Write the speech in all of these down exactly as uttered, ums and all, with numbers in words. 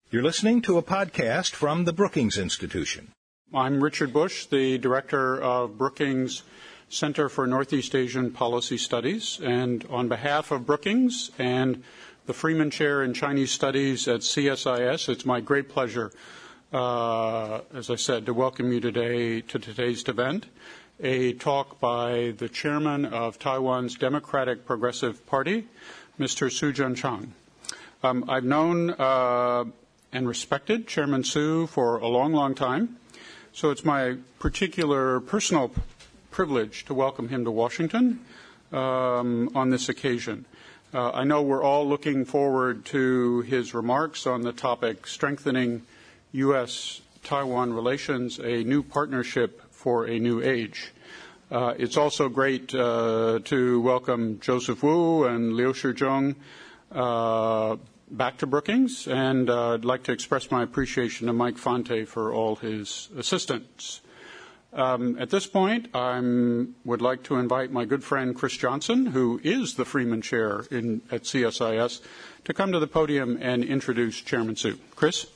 You're listening to a podcast from the Brookings Institution. I'm Richard Bush, the director of Brookings Center for Northeast Asian Policy Studies. And on behalf of Brookings and the Freeman Chair in Chinese Studies at C S I S, it's my great pleasure, uh, as I said, to welcome you today to today's event, a talk by the chairman of Taiwan's Democratic Progressive Party, Mister Su Tseng-chang. Um, I've known uh, and respected Chairman Su for a long, long time, so it's my particular personal p- privilege to welcome him to Washington um, on this occasion. Uh, I know we're all looking forward to his remarks on the topic strengthening U S Taiwan relations, a new partnership for a new age. Uh, it's also great uh, to welcome Joseph Wu and Liu Shizhong uh, back to Brookings, and uh, I'd like to express my appreciation to Mike Fonte for all his assistance. Um, at this point, I would like to invite my good friend Chris Johnson, who is the Freeman Chair in, at C S I S, to come to the podium and introduce Chairman Su. Chris?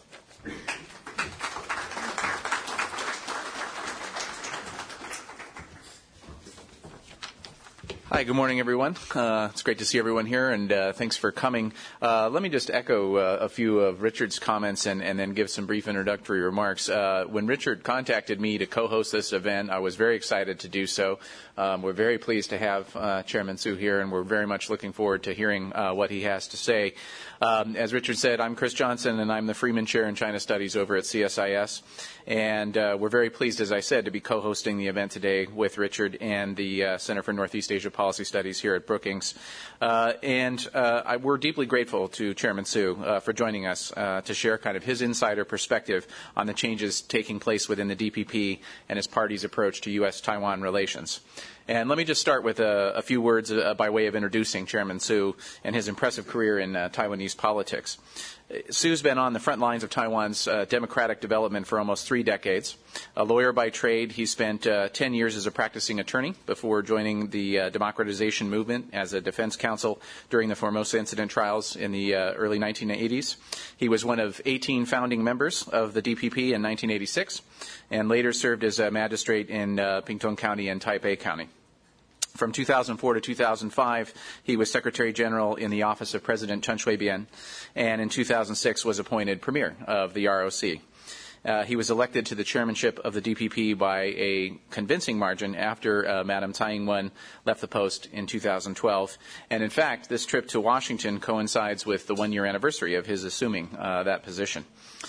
Hi, good morning, everyone. Uh, it's great to see everyone here, and uh, thanks for coming. Uh, let me just echo uh, a few of Richard's comments and, and then give some brief introductory remarks. Uh, when Richard contacted me to co-host this event, I was very excited to do so. Um, we're very pleased to have uh, Chairman Su here, and we're very much looking forward to hearing uh, what he has to say. Um, as Richard said, I'm Chris Johnson, and I'm the Freeman Chair in China Studies over at C S I S. And uh, we're very pleased, as I said, to be co-hosting the event today with Richard and the uh, Center for Northeast Asia Policy Studies here at Brookings. Uh, and uh, I, we're deeply grateful to Chairman Su uh, for joining us uh, to share kind of his insider perspective on the changes taking place within the D P P and his party's approach to U S Taiwan relations. And let me just start with a, a few words uh, by way of introducing Chairman Su and his impressive career in uh, Taiwanese politics. Su's been on the front lines of Taiwan's uh, democratic development for almost three decades. A lawyer by trade, he spent uh, ten years as a practicing attorney before joining the uh, democratization movement as a defense counsel during the Formosa incident trials in the uh, early nineteen eighties. He was one of eighteen founding members of the D P P in nineteen eighty-six and later served as a magistrate in uh, Pingtung County and Taipei County. From two thousand four to two thousand five, he was Secretary General in the office of President Chen Shui-bian, and in two thousand six was appointed Premier of the R O C. Uh, he was elected to the chairmanship of the D P P by a convincing margin after uh, Madam Tsai Ing-wen left the post in two thousand twelve. And in fact, this trip to Washington coincides with the one-year anniversary of his assuming uh, that position.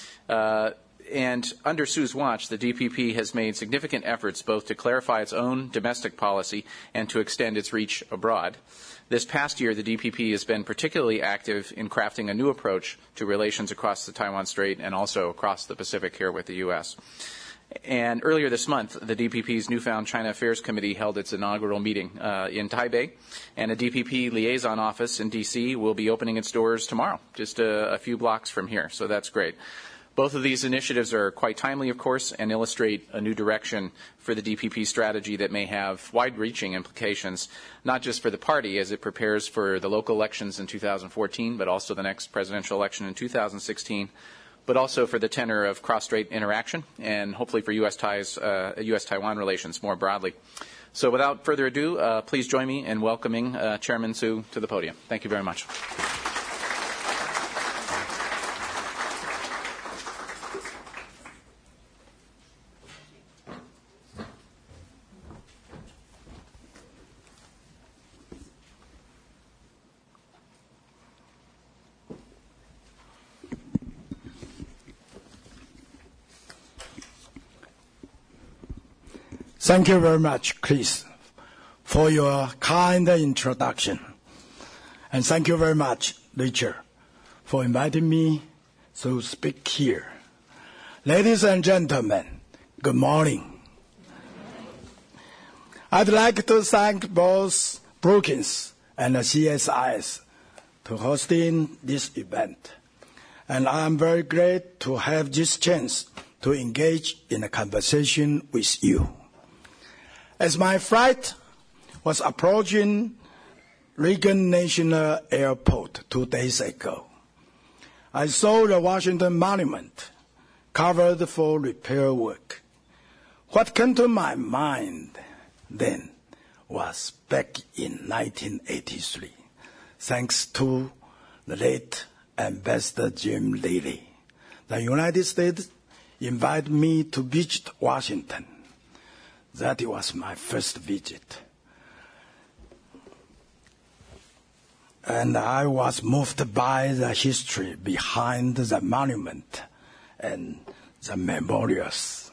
Uh, And under Su's watch, the D P P has made significant efforts both to clarify its own domestic policy and to extend its reach abroad. This past year, the D P P has been particularly active in crafting a new approach to relations across the Taiwan Strait and also across the Pacific here with the U S. And earlier this month, the D P P's newfound China Affairs Committee held its inaugural meeting uh, in Taipei, and a D P P liaison office in D C will be opening its doors tomorrow, just a, a few blocks from here, so that's great. Both of these initiatives are quite timely, of course, and illustrate a new direction for the D P P strategy that may have wide-reaching implications, not just for the party as it prepares for the local elections in two thousand fourteen, but also the next presidential election in two thousand sixteen, but also for the tenor of cross-strait interaction and hopefully for U S ties, uh, U S Taiwan relations more broadly. So without further ado, uh, please join me in welcoming uh, Chairman Su to the podium. Thank you very much. Thank you very much, Chris, for your kind introduction. And thank you very much, Richard, for inviting me to speak here. Ladies and gentlemen, good morning. I'd like to thank both Brookings and the C S I S for hosting this event. And I'm very glad to have this chance to engage in a conversation with you. As my flight was approaching Reagan National Airport two days ago, I saw the Washington Monument covered for repair work. What came to my mind then was back in nineteen eighty-three, thanks to the late Ambassador Jim Lilly. The United States invited me to visit Washington. That was my first visit. And I was moved by the history behind the monument and the memorials.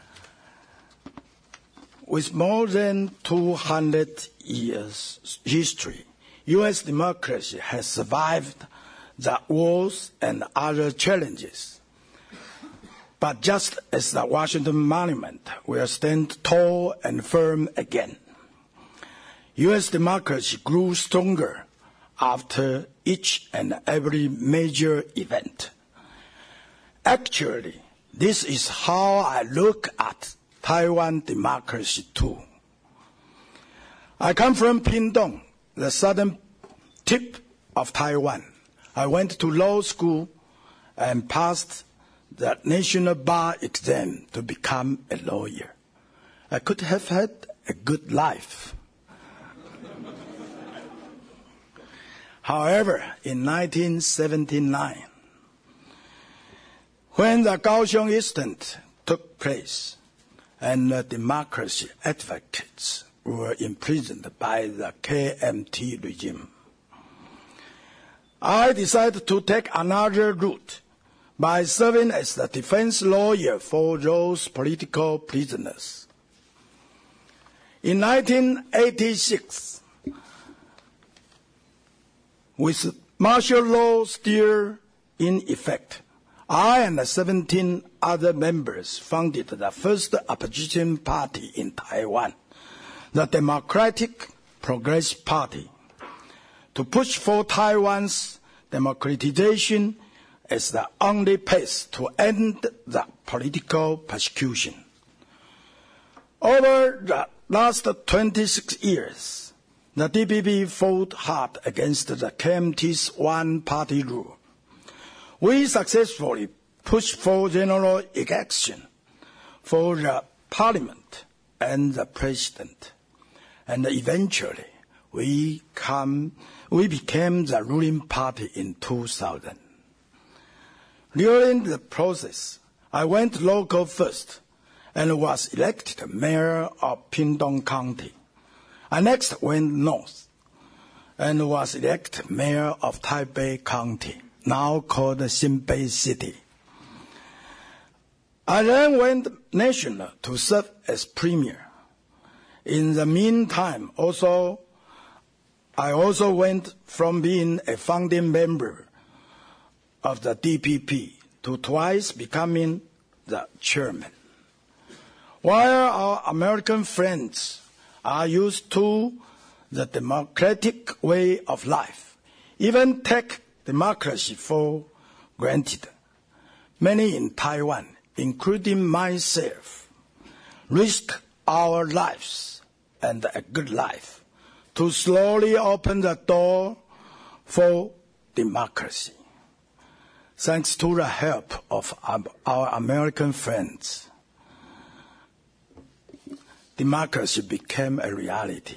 With more than two hundred years history, U S democracy has survived the wars and other challenges. But just as the Washington Monument will stand tall and firm again, U S democracy grew stronger after each and every major event. Actually, this is how I look at Taiwan democracy too. I come from Pingtung, the southern tip of Taiwan. I went to law school and passed the national bar exam to become a lawyer. I could have had a good life. However, in nineteen seventy-nine, when the Kaohsiung incident took place and the democracy advocates were imprisoned by the K M T regime, I decided to take another route by serving as the defense lawyer for those political prisoners. In nineteen eighty-six, with martial law still in effect, I and seventeen other members founded the first opposition party in Taiwan, the Democratic Progressive Party, to push for Taiwan's democratization as the only path to end the political persecution. Over the last twenty-six years, the D P P fought hard against the K M T's one-party rule. We successfully pushed for general election for the parliament and the president, and eventually we, come, we became the ruling party in two thousand. During the process, I went local first and was elected mayor of Pingtung County. I next went north and was elected mayor of Taipei County, now called Xinbei City. I then went national to serve as premier. In the meantime, also, I also went from being a founding member of the D P P to twice becoming the chairman. While our American friends are used to the democratic way of life, even take democracy for granted, many in Taiwan, including myself, risk our lives and a good life to slowly open the door for democracy. Thanks to the help of our American friends, democracy became a reality.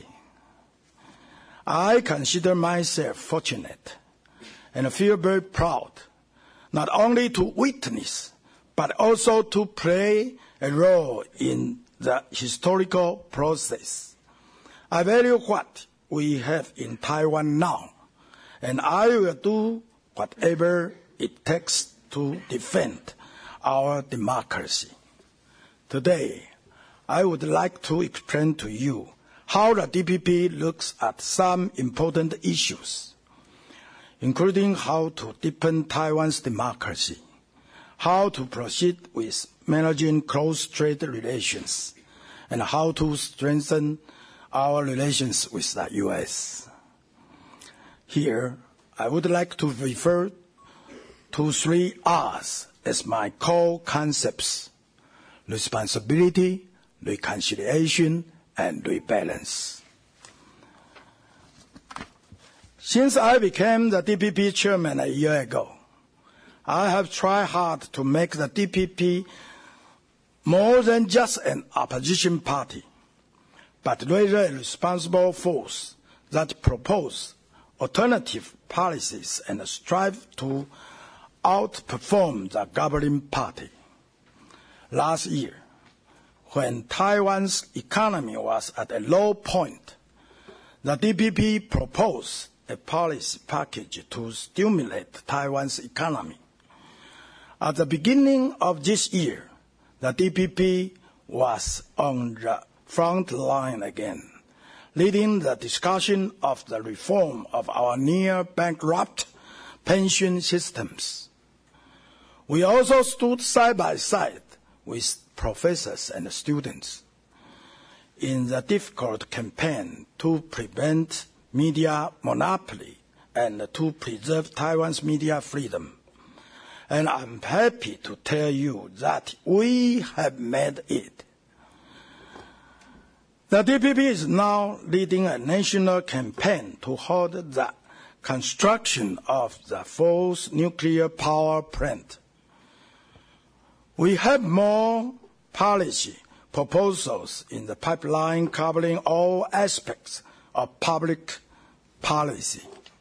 I consider myself fortunate and feel very proud not only to witness but also to play a role in the historical process. I value what we have in Taiwan now, and I will do whatever it takes to defend our democracy. Today, I would like to explain to you how the D P P looks at some important issues, including how to deepen Taiwan's democracy, how to proceed with managing close trade relations, and how to strengthen our relations with the U S. Here, I would like to refer to three R's as my core concepts: responsibility, reconciliation, and rebalance. Since I became the D P P chairman a year ago, I have tried hard to make the D P P more than just an opposition party, but rather a responsible force that proposes alternative policies and strives to outperform the governing party. Last year, when Taiwan's economy was at a low point, the D P P proposed a policy package to stimulate Taiwan's economy. At the beginning of this year, the D P P was on the front line again, leading the discussion of the reform of our near-bankrupt pension systems. We also stood side by side with professors and students in the difficult campaign to prevent media monopoly and to preserve Taiwan's media freedom. And I'm happy to tell you that we have made it. The D P P is now leading a national campaign to halt the construction of the fourth nuclear power plant. We have more policy proposals in the pipeline covering all aspects of public policy.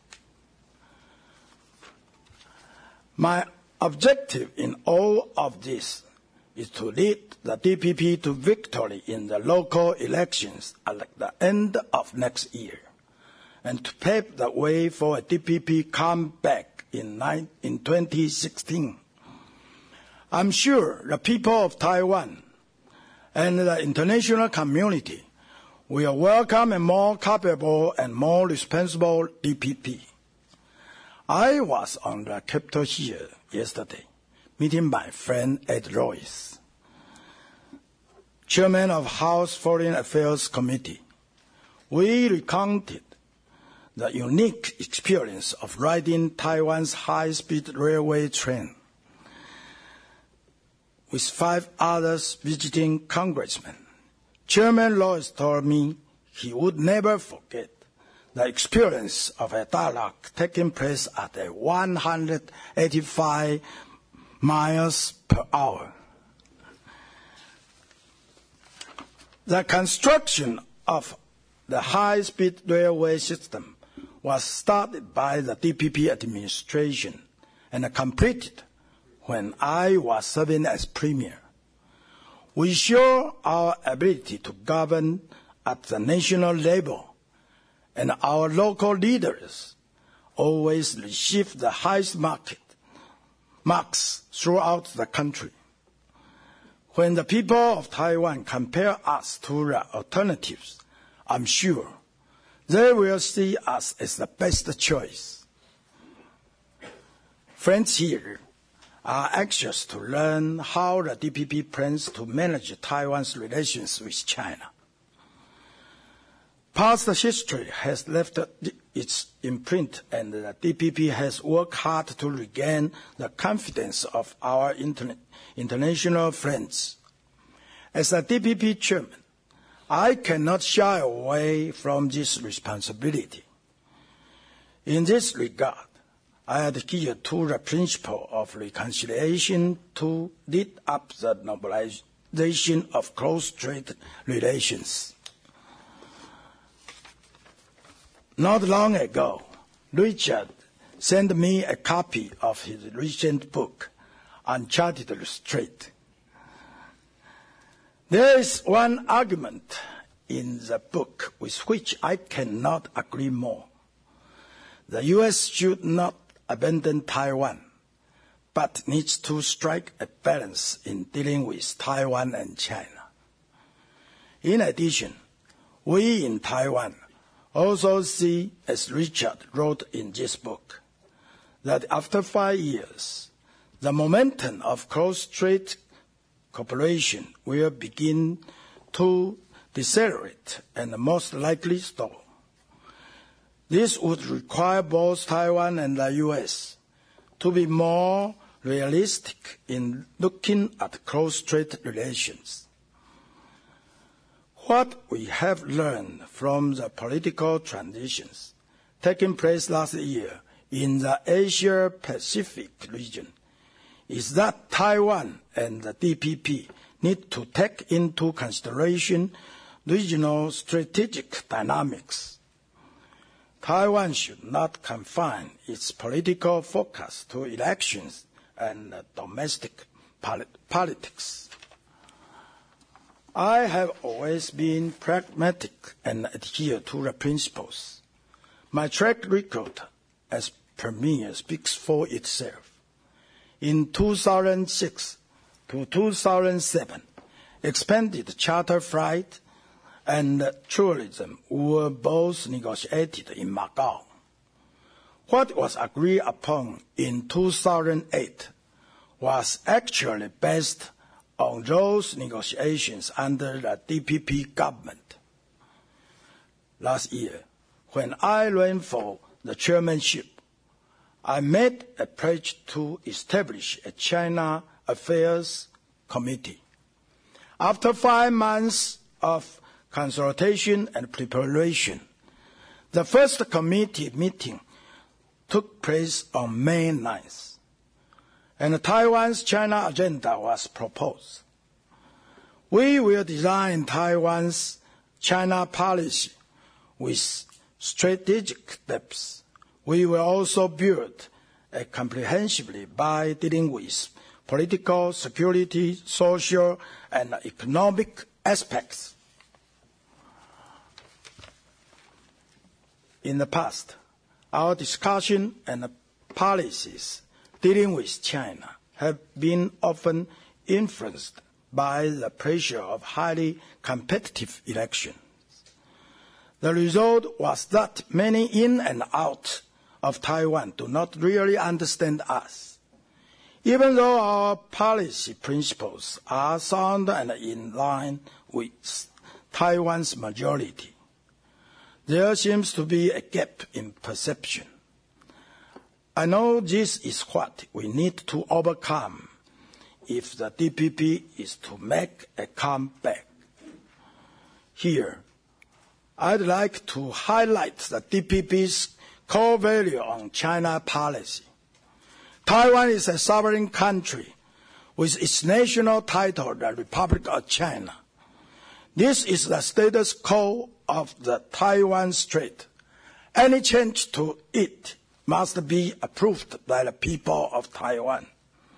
My objective in all of this is to lead the D P P to victory in the local elections at the end of next year, and to pave the way for a D P P comeback in, in twenty sixteen. I'm sure the people of Taiwan and the international community will welcome a more capable and more responsible D P P. I was on the Capitol Hill yesterday, meeting my friend Ed Royce, chairman of House Foreign Affairs Committee. We recounted the unique experience of riding Taiwan's high-speed railway train with five others visiting congressmen. Chairman Royce told me he would never forget the experience of a dialogue taking place at a one hundred eighty-five miles per hour. The construction of the high-speed railway system was started by the D P P administration and completed when I was serving as premier. We show our ability to govern at the national level, and our local leaders always receive the highest market, marks throughout the country. When the people of Taiwan compare us to the alternatives, I'm sure they will see us as the best choice. Friends here are anxious to learn how the D P P plans to manage Taiwan's relations with China. Past history has left its imprint, and the D P P has worked hard to regain the confidence of our interna- international friends. As a D P P chairman, I cannot shy away from this responsibility. In this regard, I adhere to the principle of reconciliation to lead up the normalization of close trade relations. Not long ago, Richard sent me a copy of his recent book, Uncharted Strait. There is one argument in the book with which I cannot agree more. The U S should not abandon Taiwan, but needs to strike a balance in dealing with Taiwan and China. In addition, we in Taiwan also see, as Richard wrote in this book, that after five years, the momentum of cross-strait cooperation will begin to decelerate and most likely stall. This would require both Taiwan and the U S to be more realistic in looking at cross-strait relations. What we have learned from the political transitions taking place last year in the Asia-Pacific region is that Taiwan and the D P P need to take into consideration regional strategic dynamics. Taiwan should not confine its political focus to elections and domestic politics. I have always been pragmatic and adhere to the principles. My track record as Premier speaks for itself. In two thousand six to two thousand seven, expanded charter flight and tourism were both negotiated in Macau. What was agreed upon in two thousand eight was actually based on those negotiations under the D P P government. Last year, when I ran for the chairmanship, I made a pledge to establish a China Affairs Committee. After five months of consultation and preparation, the first committee meeting took place on May ninth, and Taiwan's China agenda was proposed. We will design Taiwan's China policy with strategic depth. We will also build it comprehensively by dealing with political, security, social, and economic aspects. In the past, our discussion and policies dealing with China have been often influenced by the pressure of highly competitive elections. The result was that many in and out of Taiwan do not really understand us. Even though our policy principles are sound and in line with Taiwan's majority, there seems to be a gap in perception. I know this is what we need to overcome if the D P P is to make a comeback. Here, I'd like to highlight the D P P's core value on China policy. Taiwan is a sovereign country with its national title, the Republic of China. This is the status quo of the Taiwan Strait. Any change to it must be approved by the people of Taiwan.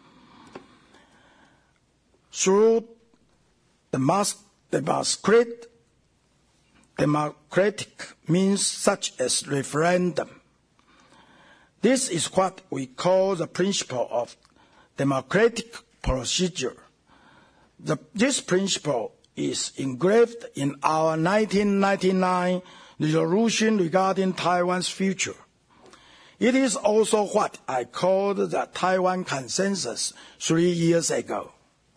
Through the democratic, democratic means such as referendum. This is what we call the principle of democratic procedure. The, this principle is engraved in our nineteen ninety-nine resolution regarding Taiwan's future. It is also what I called the Taiwan Consensus three years ago.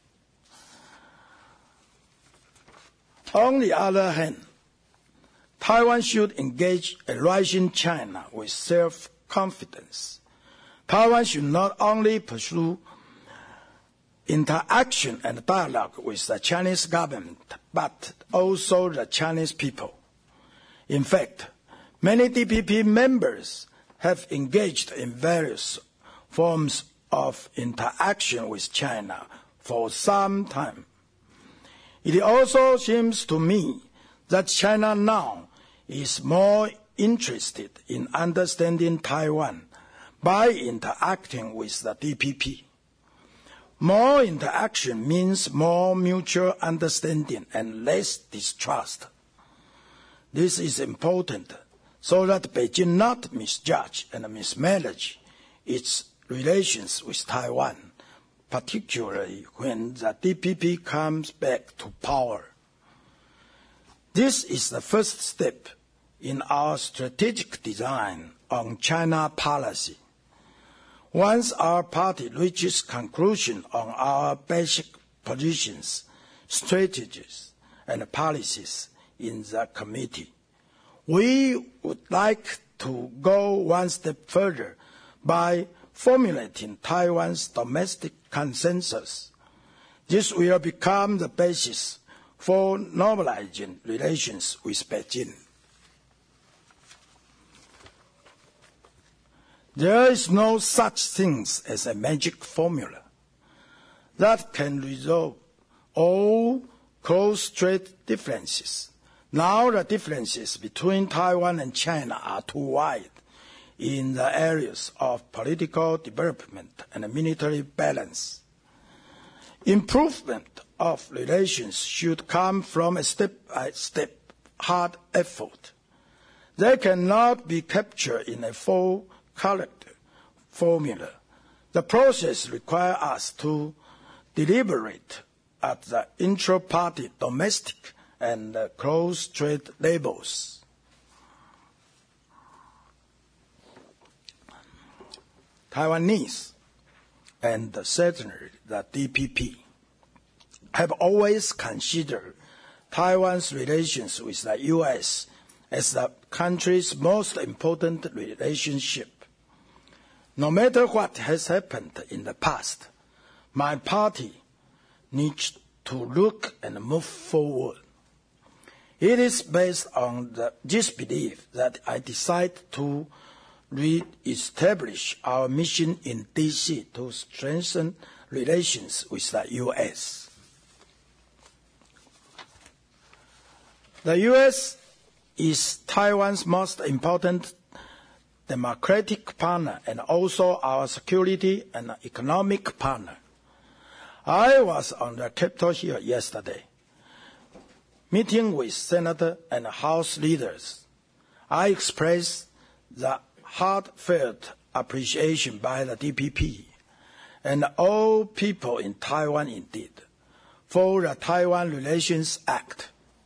On the other hand, Taiwan should engage a rising China with self-confidence. Taiwan should not only pursue interaction and dialogue with the Chinese government, but also the Chinese people. In fact, many D P P members have engaged in various forms of interaction with China for some time. It also seems to me that China now is more interested in understanding Taiwan by interacting with the D P P. More interaction means more mutual understanding and less distrust. This is important so that Beijing not misjudge and mismanage its relations with Taiwan, particularly when the D P P comes back to power. This is the first step in our strategic design on China policy. Once our party reaches conclusion on our basic positions, strategies, and policies in the committee, we would like to go one step further by formulating Taiwan's domestic consensus. This will become the basis for normalizing relations with Beijing. There is no such thing as a magic formula. that can resolve all close trade differences. Now the differences between Taiwan and China are too wide in the areas of political development and military balance. Improvement of relations should come from a step-by-step hard effort. They cannot be captured in a full-colored formula. The process requires us to deliberate at the intra-party domestic and uh, close trade levels. Taiwanese and certainly the D P P have always considered Taiwan's relations with the U S as the country's most important relationship. No matter what has happened in the past, my party needs to look and move forward. It is based on the, this belief that I decide to re-establish our mission in D C to strengthen relations with the U S. The U S is Taiwan's most important democratic partner and also our security and economic partner. I was on the Capitol Hill yesterday, meeting with Senator and House leaders. I expressed the heartfelt appreciation by the D P P and all people in Taiwan indeed for the Taiwan Relations Act.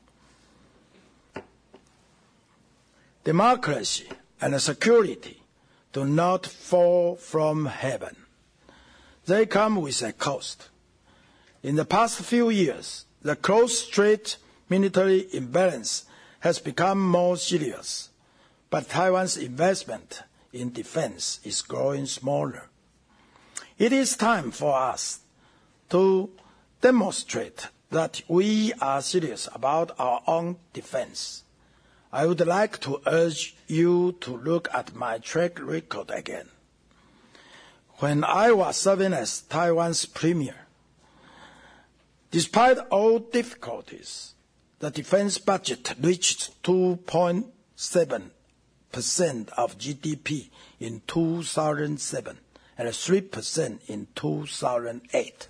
Democracy and security do not fall from heaven. They come with a cost. In the past few years, the close-strait military imbalance has become more serious, but Taiwan's investment in defense is growing smaller. It is time for us to demonstrate that we are serious about our own defense. I would like to urge you to look at my track record again. When I was serving as Taiwan's premier, despite all difficulties, the defense budget reached two point seven percent of G D P in two thousand seven and three percent in two thousand eight.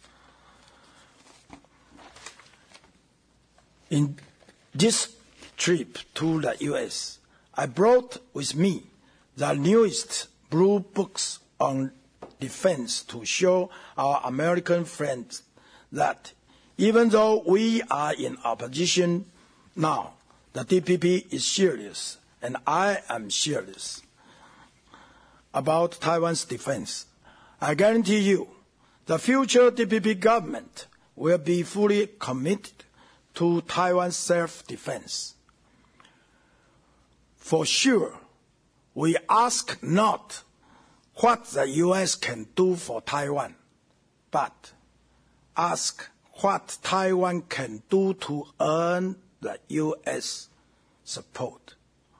In this trip to the U S, I brought with me the newest blue books on defense to show our American friends that even though we are in opposition now, the D P P is serious, and I am serious about Taiwan's defense. I guarantee you the future D P P government will be fully committed to Taiwan's self-defense. For sure, we ask not what the U S can do for Taiwan, but ask what Taiwan can do to earn the U S support.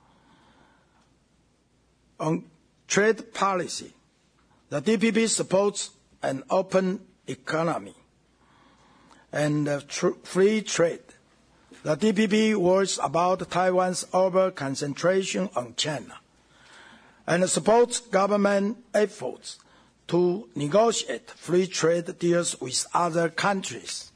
On trade policy, the D P P supports an open economy and free trade. The D P P worries about Taiwan's over-concentration on China and supports government efforts to negotiate free trade deals with other countries.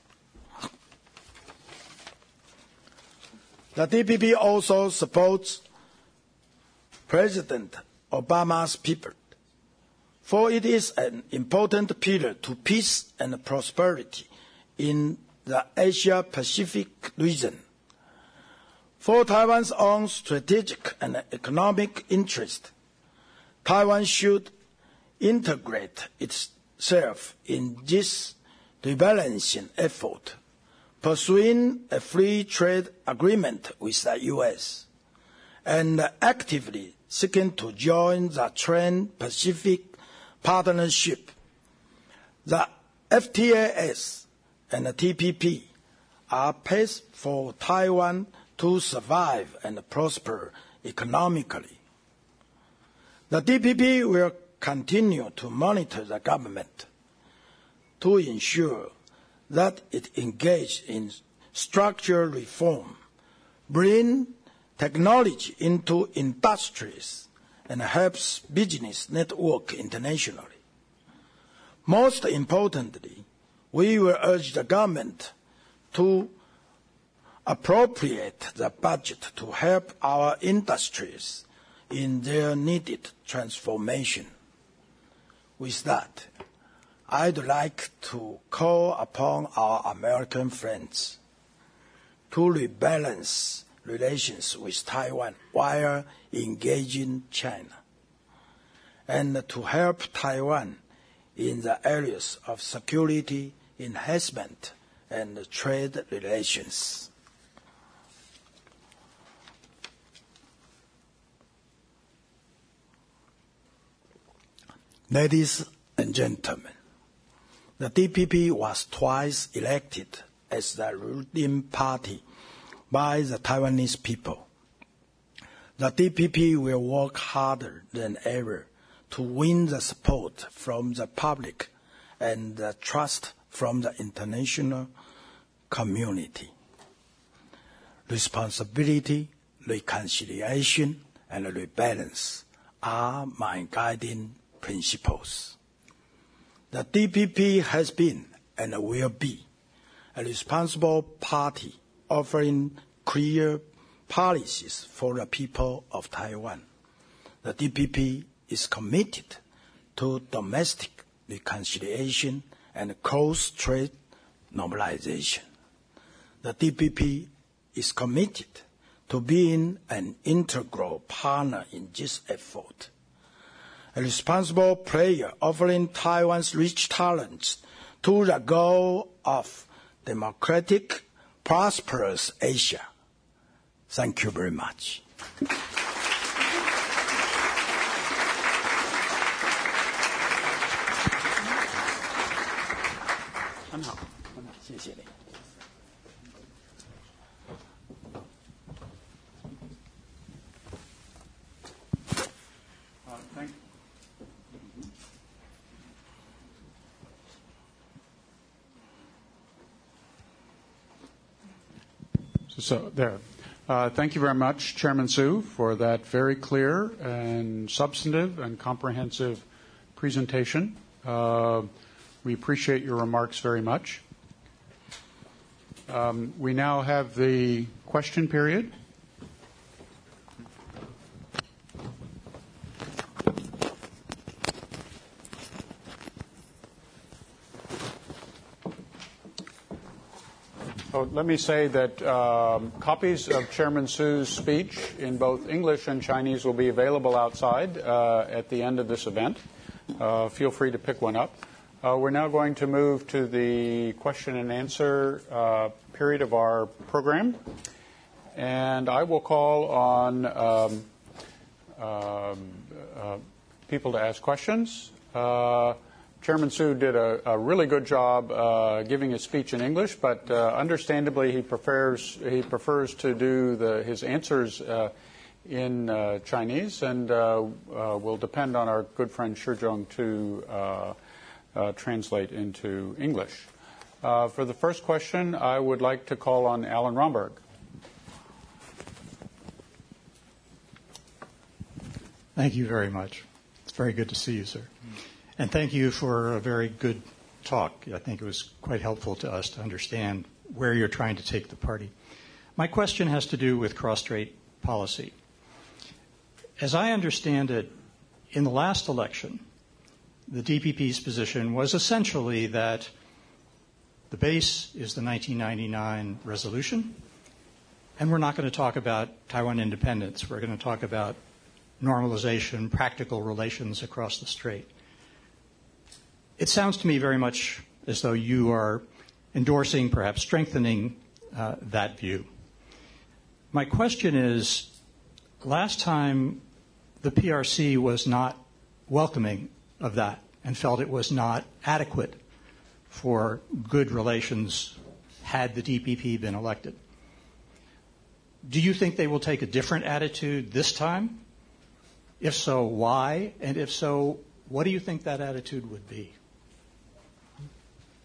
The D P P also supports President Obama's people, for it is an important pillar to peace and prosperity in the Asia-Pacific region. For Taiwan's own strategic and economic interest, Taiwan should integrate itself in this rebalancing effort, pursuing a free trade agreement with the U S, and actively seeking to join the Trans-Pacific Partnership. The F T A S and the T P P are paths for Taiwan to survive and prosper economically. The D P P will continue to monitor the government to ensure that it engages in structural reform, bring technology into industries, and helps business network internationally. Most importantly, we will urge the government to appropriate the budget to help our industries in their needed transformation. With that, I'd like to call upon our American friends to rebalance relations with Taiwan while engaging China, and to help Taiwan in the areas of security enhancement and trade relations. Ladies and gentlemen, the D P P was twice elected as the ruling party by the Taiwanese people. The D P P will work harder than ever to win the support from the public and the trust from the international community. Responsibility, reconciliation, and rebalance are my guiding principles. The D P P has been and will be a responsible party offering clear policies for the people of Taiwan. The D P P is committed to domestic reconciliation and cross-trade normalization. The D P P is committed to being an integral partner in this effort, a responsible player offering Taiwan's rich talents to the goal of democratic, prosperous Asia. Thank you very much. 很好， 很好，谢谢你。 Uh, thank So, so there. Uh, thank you very much, Chairman Su, for that very clear and substantive and comprehensive presentation. Uh, we appreciate your remarks very much. Um, we now have the question period. Oh, let me say that um, copies of Chairman Su's speech in both English and Chinese will be available outside uh, at the end of this event. Uh, feel free to pick one up. Uh, we're now going to move to the question and answer uh, period of our program. And I will call on um, um, uh, people to ask questions. Uh, Chairman Su did a, a really good job uh, giving his speech in English, but uh, understandably he prefers he prefers to do the, his answers uh, in uh, Chinese, and uh, uh, will depend on our good friend Shizhong to uh, uh, translate into English. Uh, for the first question, I would like to call on Alan Romberg. Thank you very much. It's very good to see you, sir. And thank you for a very good talk. I think it was quite helpful to us to understand where you're trying to take the party. My question has to do with cross-strait policy. As I understand it, in the last election, the D P P's position was essentially that the base is the nineteen ninety-nine resolution, and we're not going to talk about Taiwan independence. We're going to talk about normalization, practical relations across the strait. It sounds to me very much as though you are endorsing, perhaps strengthening uh, that view. My question is, last time the P R C was not welcoming of that and felt it was not adequate for good relations had the D P P been elected. Do you think they will take a different attitude this time? If so, why? And if so, what do you think that attitude would be?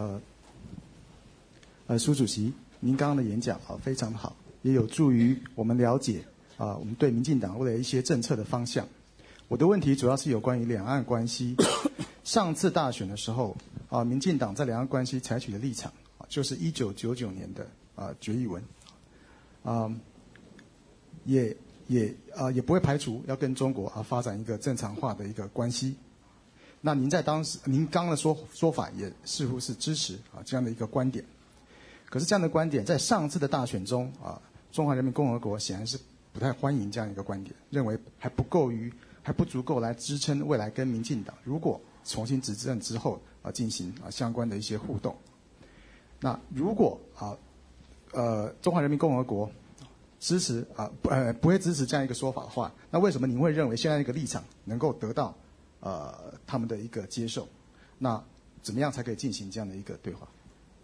呃，呃，苏主席，您刚刚的演讲啊非常好，也有助于我们了解啊我们对民进党未来一些政策的方向。我的问题主要是有关于两岸关系。上次大选的时候啊，民进党在两岸关系采取的立场啊，就是一九九九年的啊决议文，啊，也也啊也不会排除要跟中国啊发展一个正常化的一个关系。那您在当时，您刚刚的说说法也似乎是支持啊这样的一个观点。可是这样的观点在上次的大选中啊，中华人民共和国显然是不太欢迎这样一个观点，认为还不够于还不足够来支撑未来跟民进党如果重新执政之后啊进行啊相关的一些互动。那如果啊呃中华人民共和国支持啊不呃不会支持这样一个说法的话，那为什么您会认为现在一个立场能够得到呃他们的一个接受？那怎么样才可以进行这样的一个对话？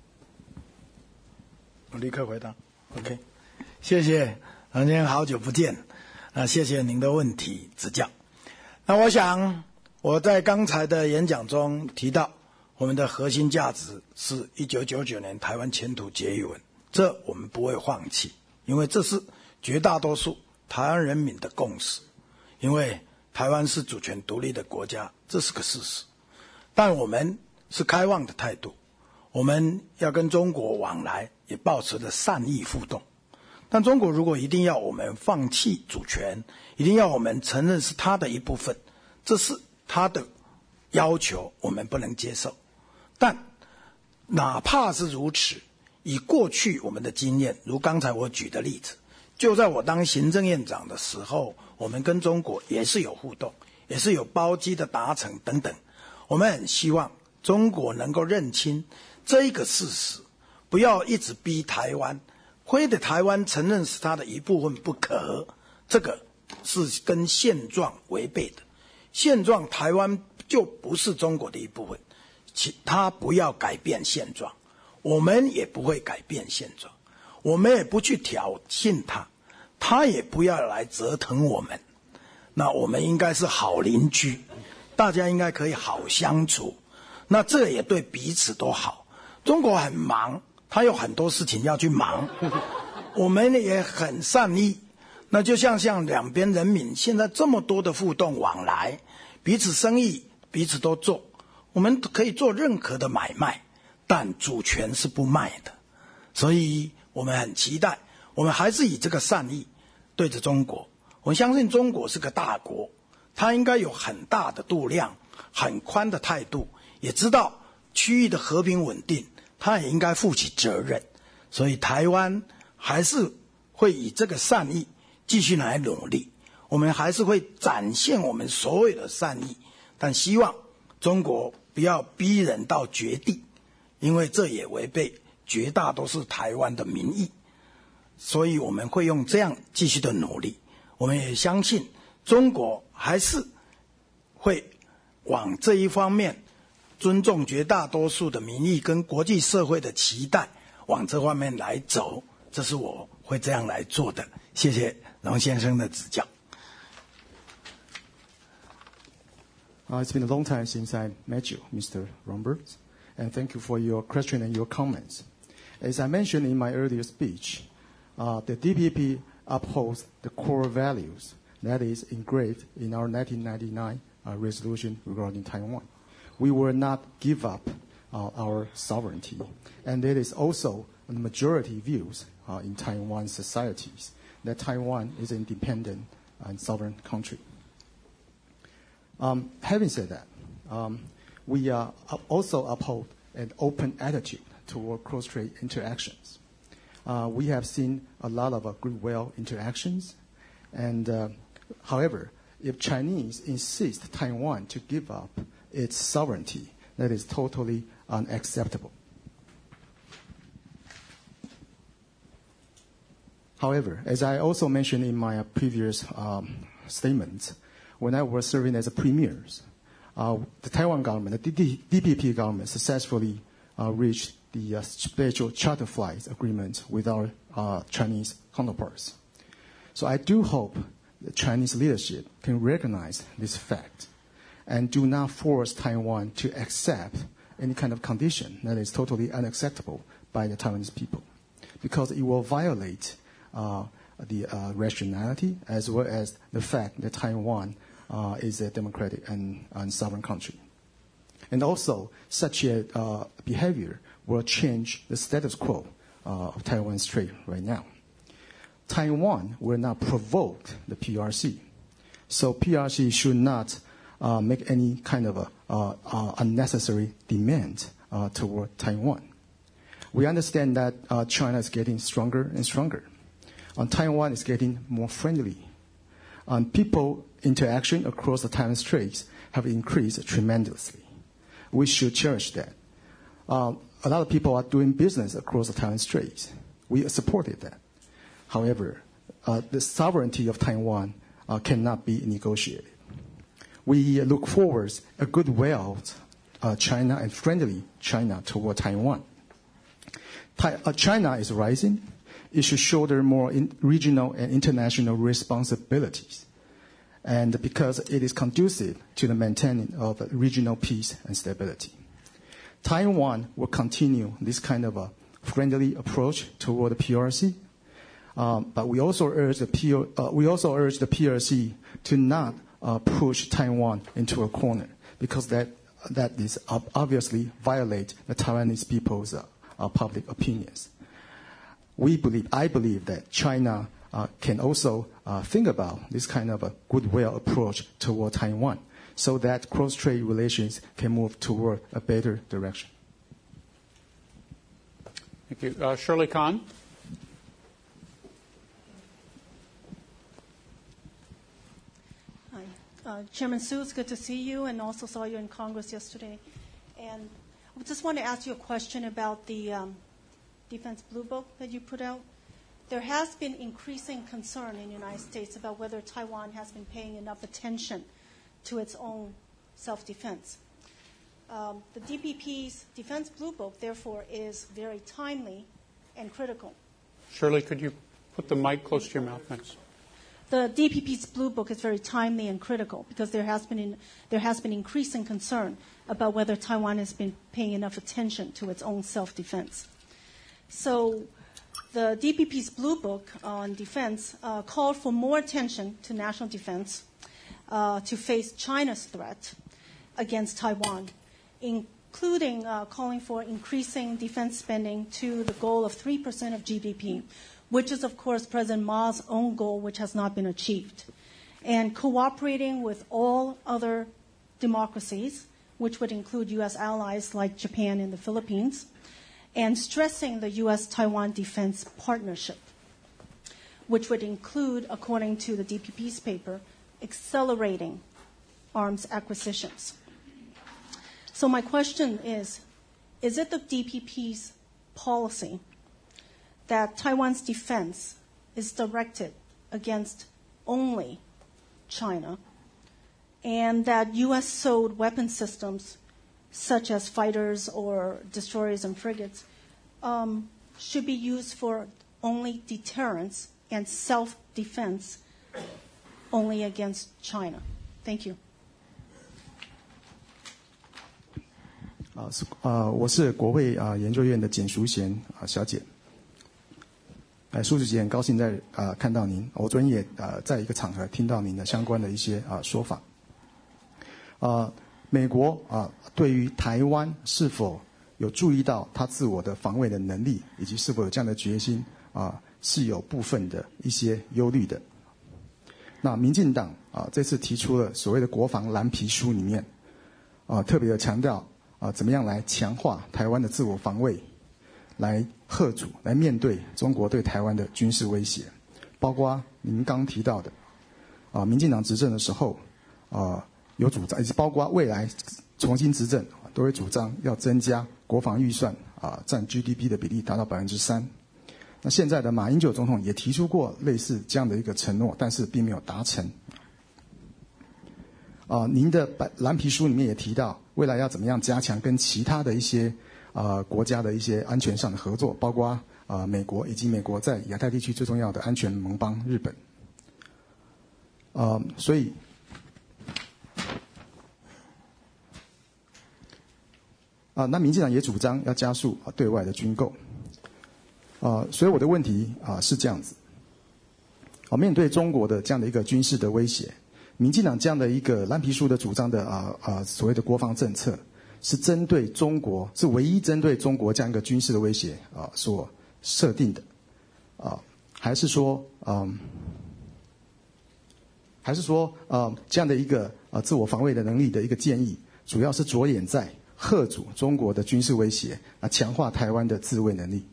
我立刻回答。OK， 谢谢王先生，好久不见，啊，谢谢您的问题指教。那我想我在刚才的演讲中提到，我们的核心价值是一九九九年台湾前途决议文，这我们不会放弃，因为这是绝大多数台湾人民的共识，因为台湾是主权独立的国家，这是个事实。但我们是开放的态度，我们要跟中国往来，也抱持着善意互动。但中国如果一定要我们放弃主权，一定要我们承认是它的一部分，这是它的要求，我们不能接受。但哪怕是如此，以过去我们的经验，如刚才我举的例子，就在我当行政院长的时候，我们跟中国也是有互动，也是有包机的达成等等。我们很希望中国能够认清这一个事实，不要一直逼台湾，非得台湾承认是它的一部分不可，这个是跟现状违背的。现状台湾就不是中国的一部分，其他不要改变现状，我们也不会改变现状，我们也不去挑衅他，他也不要来折腾我们。那我们应该是好邻居，大家应该可以好相处，那这也对彼此都好。中国很忙，他有很多事情要去忙，我们也很善意。那就像像两边人民现在这么多的互动往来，彼此生意彼此都做，我们可以做任何的买卖，但主权是不卖的。所以我们很期待，我们还是以这个善意对着中国。我相信中国是个大国，他应该有很大的度量，很宽的态度，也知道区域的和平稳定，他也应该负起责任。所以台湾还是会以这个善意继续来努力，我们还是会展现我们所有的善意，但希望中国不要逼人到绝地，因为这也违背绝大多数台湾的民意。所以我们会用这样继续的努力，我们也相信中国还是会往这一方面尊重绝大多数的民意跟国际社会的期待，往这方面来走，这是我会这样来做的。谢谢龙先生的指教。 Uh, it's been a long time since I met you, Mister Rombert, and thank you for your question and your comments. As I mentioned in my earlier speech, uh, the D P P upholds the core values that is engraved in our nineteen ninety-nine uh, resolution regarding Taiwan. We will not give up uh, our sovereignty, and it is also the majority views uh, in Taiwan societies that Taiwan is an independent and sovereign country. Um, having said that, um, we uh, also uphold an open attitude toward cross-strait interactions. Uh, we have seen a lot of uh, goodwill interactions, and uh, however, if Chinese insist Taiwan to give up its sovereignty, that is totally unacceptable. However, as I also mentioned in my previous um, statements, when I was serving as a premier, uh, the Taiwan government, the D P P government, successfully uh, reached the uh, special charter flights agreement with our uh, Chinese counterparts. So I do hope the Chinese leadership can recognize this fact and do not force Taiwan to accept any kind of condition that is totally unacceptable by the Taiwanese people, because it will violate uh, the uh, rationality as well as the fact that Taiwan uh, is a democratic and, and sovereign country. And also, such a uh, behavior will change the status quo uh, of Taiwan's trade right now. Taiwan will not provoke the P R C. So P R C should not uh, make any kind of a, uh, uh, unnecessary demand uh, toward Taiwan. We understand that uh, China is getting stronger and stronger. And Taiwan is getting more friendly. And people interaction across the Taiwan Straits have increased tremendously. We should cherish that. Uh, a lot of people are doing business across the Taiwan Straits. We supported that. However, uh, the sovereignty of Taiwan uh, cannot be negotiated. We look forward a goodwill uh, China and friendly China toward Taiwan. Tai- uh, China is rising. It should shoulder more in regional and international responsibilities, and because it is conducive to the maintaining of regional peace and stability. Taiwan will continue this kind of a friendly approach toward the P R C, um, but we also urge the P- uh, we also urge the P R C to not uh, push Taiwan into a corner, because that that is obviously violate the Taiwanese people's uh, uh, public opinions. We believe, I believe that China uh, can also uh, think about this kind of a goodwill approach toward Taiwan, so that cross-trade relations can move toward a better direction. Thank you. Uh, Shirley Khan. Hi. Uh, Chairman Su, it's good to see you, and also saw you in Congress yesterday. And I just want to ask you a question about the um, Defense Blue Book that you put out. There has been increasing concern in the United States about whether Taiwan has been paying enough attention to its own self-defense. Um, the D P P's Defense Blue Book, therefore, is very timely and critical. Shirley, could you put the mic close to your mouth? Thanks. The D P P's Blue Book is very timely and critical because there has been in, there has been increasing concern about whether Taiwan has been paying enough attention to its own self-defense. So the D P P's Blue Book on defense uh, called for more attention to national defense uh, to face China's threat against Taiwan, including uh, calling for increasing defense spending to the goal of three percent of G D P, which is, of course, President Ma's own goal, which has not been achieved, and cooperating with all other democracies, which would include U S allies like Japan and the Philippines, and stressing the U S Taiwan defense partnership, which would include, according to the D P P's paper, accelerating arms acquisitions. So my question is, is it the D P P's policy that Taiwan's defense is directed against only China, and that U S-sold weapon systems such as fighters or destroyers and frigates, um, should be used for only deterrence and self-defense only against China? Thank you. 啊，呃，我是国会啊研究院的简淑贤啊小姐。哎，苏主席很高兴在啊看到您，我昨天也呃在一个场合听到您的相关的一些啊说法。啊，美国啊对于台湾是否有注意到他自我的防卫的能力，以及是否有这样的决心啊，是有部分的一些忧虑的。那民进党啊这次提出了所谓的国防蓝皮书里面啊特别的强调。啊，怎么样来强化台湾的自我防卫，来嚇阻，来面对中国对台湾的军事威胁，包括您刚提到的，啊，民进党执政的时候，啊，有主张，以及包括未来重新执政，都会主张要增加国防预算，啊，占 G D P 的比例达到百分之三。那现在的马英九总统也提出过类似这样的一个承诺，但是并没有达成。啊，您的蓝皮书里面也提到，未来要怎么样加强跟其他的一些啊、呃、国家的一些安全上的合作，包括啊、呃、美国以及美国在亚太地区最重要的安全盟邦日本。啊、呃，所以啊，那民进党也主张要加速啊对外的军购。啊，所以我的问题啊是这样子。啊，面对中国的这样的一个军事的威胁，民进党这样的一个蓝皮书的主张的啊啊所谓的国防政策，是针对中国，是唯一针对中国这样一个军事的威胁啊所设定的，啊，还是说嗯，还是说呃这样的一个呃自我防卫的能力的一个建议，主要是着眼在嚇阻中国的军事威胁，啊，强化台湾的自卫能力。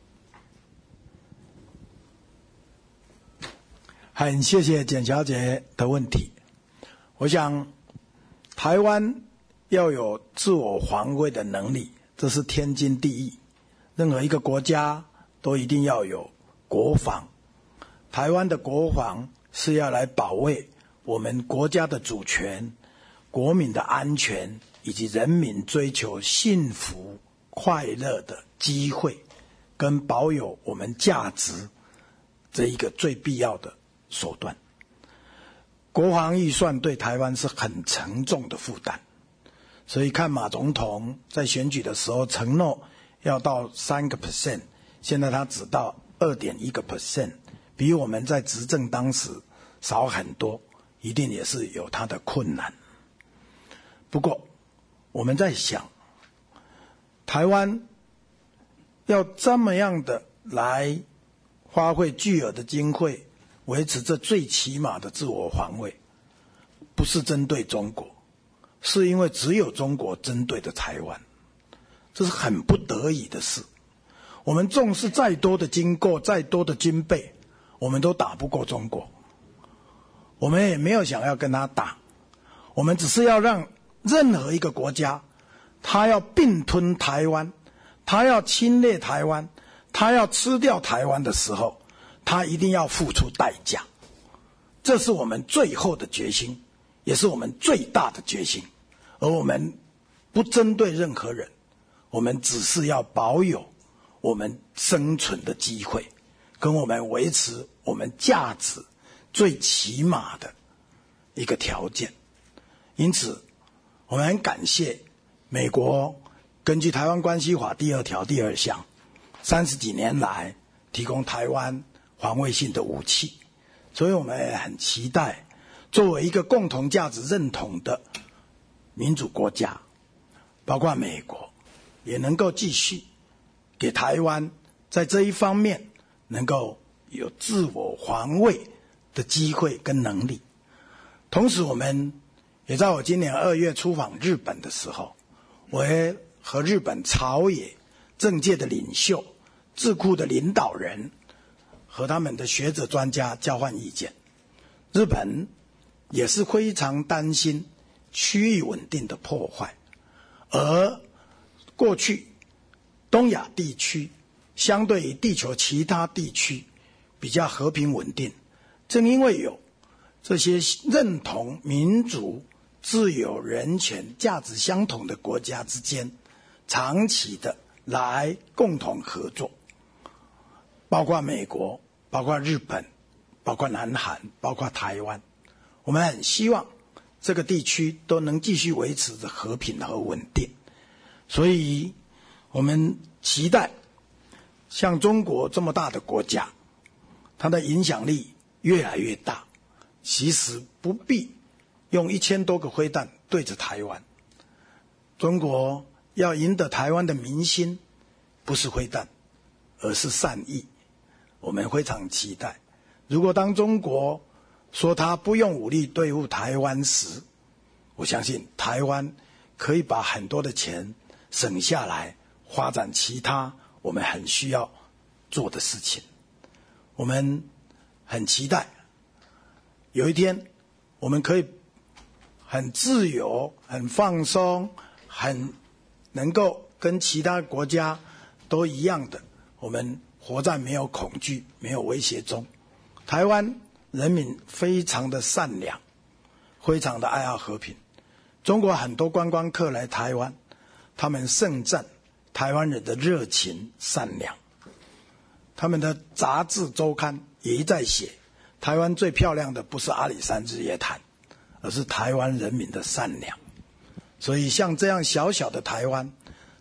很谢谢简小姐的问题。我想，台湾要有自我防卫的能力，这是天经地义。任何一个国家都一定要有国防。台湾的国防是要来保卫我们国家的主权、国民的安全，以及人民追求幸福快乐的机会，跟保有我们价值这一个最必要的手段。国防预算对台湾是很沉重的负担，所以看马总统在选举的时候承诺要到三个 percent， 现在他只到二点一个 percent， 比我们在执政当时少很多，一定也是有他的困难。不过我们在想，台湾要这么样的来花费巨额的经费维持这最起码的自我防卫，不是针对中国，是因为只有中国针对的台湾，这是很不得已的事。我们重视再多的经购，再多的军备，我们都打不过中国，我们也没有想要跟他打，我们只是要让任何一个国家，他要并吞台湾，他要侵略台湾，他要吃掉台湾的时候，他一定要付出代价。这是我们最后的决心，也是我们最大的决心。而我们不针对任何人，我们只是要保有我们生存的机会，跟我们维持我们价值最起码的一个条件。因此我们很感谢美国根据台湾关系法第二条第二项，三十几年来提供台湾防卫性的武器，所以我们也很期待作为一个共同价值认同的民主国家，包括美国也能够继续给台湾在这一方面能够有自我防卫的机会跟能力。同时我们也在我今年二月出访日本的时候，我也和日本朝野政界的领袖、智库的领导人和他们的学者专家交换意见。日本也是非常担心区域稳定的破坏，而过去东亚地区相对于地球其他地区比较和平稳定，正因为有这些认同民主、自由、人权价值相同的国家之间长期的来共同合作，包括美国，包括日本，包括南韩，包括台湾，我们很希望这个地区都能继续维持着和平和稳定。所以我们期待像中国这么大的国家，它的影响力越来越大，其实不必用一千多个飞弹对着台湾。中国要赢得台湾的民心，不是飞弹，而是善意。我们非常期待，如果当中国说他不用武力对付台湾时，我相信台湾可以把很多的钱省下来，发展其他我们很需要做的事情。我们很期待有一天我们可以很自由、很放松、很能够跟其他国家都一样的，我们活在没有恐惧、没有威胁中。台湾人民非常的善良，非常的爱好和平。中国很多观光客来台湾，他们盛赞台湾人的热情善良。他们的杂志周刊也一再写，台湾最漂亮的不是阿里山日月潭，而是台湾人民的善良。所以像这样小小的台湾，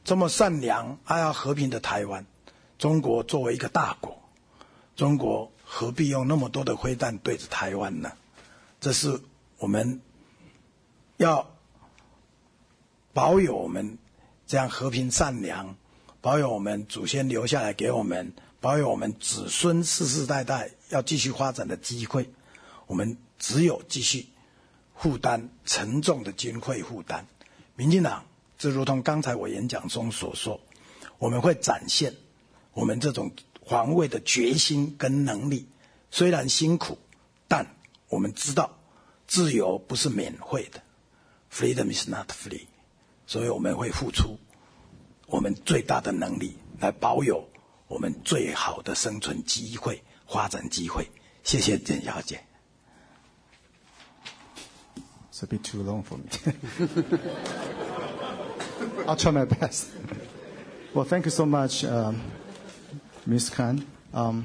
这么善良、爱要和平的台湾，中国作为一个大国，中国何必用那么多的飞弹对着台湾呢？这是我们要保有我们这样和平善良，保有我们祖先留下来给我们，保有我们子孙世世代代要继续发展的机会。我们只有继续负担沉重的军费负担。民进党就如同刚才我演讲中所说，我们会展现我们这种防卫的决心跟能力。虽然辛苦，但我们知道自由不是免费的， Freedom is not free。 所以我们会付出我们最大的能力来保有我们最好的生存机会、发展机会。谢谢简小姐。 It's a bit too long for me. I'll try my best. Well, thank you so much, um, Miz Khan. Um,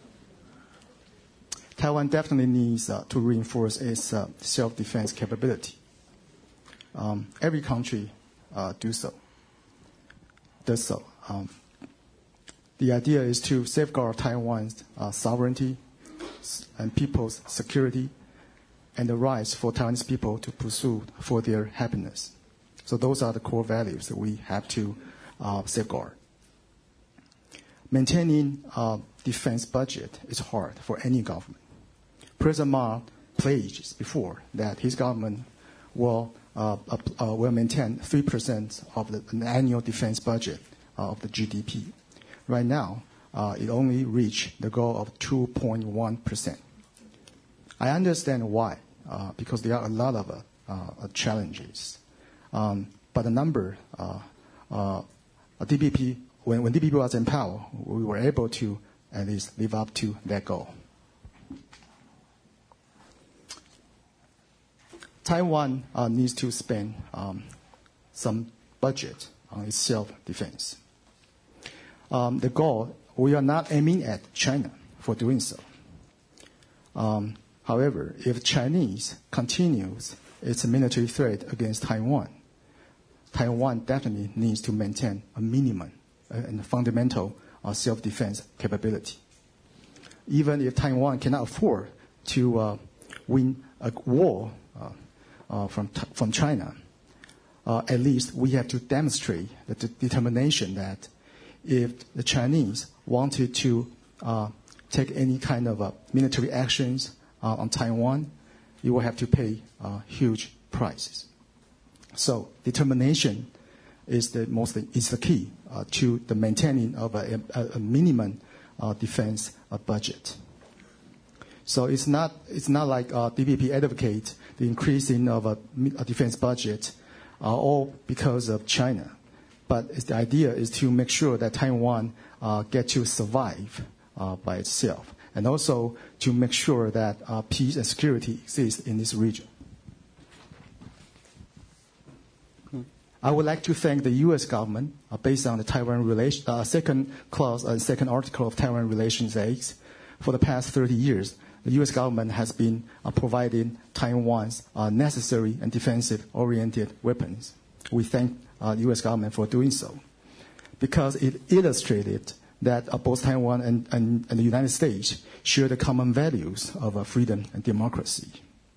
Taiwan definitely needs uh, to reinforce its uh, self-defense capability. Um, every country uh, do so, does so. Um, the idea is to safeguard Taiwan's uh, sovereignty and people's security and the rights for Taiwanese people to pursue for their happiness. So those are the core values that we have to uh, safeguard. Maintaining a defense budget is hard for any government. President Ma pledged before that his government will uh, uh, will maintain three percent of the annual defense budget uh, of the G D P. Right now, uh, it only reached the goal of two point one percent. I understand why, uh, because there are a lot of uh, uh, challenges. Um, but the number, uh, uh, D P P, when, when D P P was in power, we were able to at least live up to that goal. Taiwan uh, needs to spend um, some budget on its self-defense. Um, the goal, we are not aiming at China for doing so. Um, however, if Chinese continues its military threat against Taiwan, Taiwan definitely needs to maintain a minimum uh, and fundamental uh, self-defense capability. Even if Taiwan cannot afford to uh, win a war uh, uh, from from China, uh, at least we have to demonstrate the de- determination that if the Chinese wanted to uh, take any kind of uh, military actions uh, on Taiwan, you will have to pay uh, huge prices. So determination is the most is the key uh, to the maintaining of a, a, a minimum uh, defense uh, budget. So it's not it's not like uh, D P P advocates the increasing of a, a defense budget uh, all because of China, but it's, the idea is to make sure that Taiwan uh, get to survive uh, by itself, and also to make sure that uh, peace and security exist in this region. I would like to thank the U S government, uh, based on the Taiwan relation, uh, second clause, uh, second article of Taiwan Relations Act. For the past thirty years, the U S government has been uh, providing Taiwan's uh, necessary and defensive-oriented weapons. We thank uh, the U S government for doing so, because it illustrated that uh, both Taiwan and, and, and the United States share the common values of uh, freedom and democracy.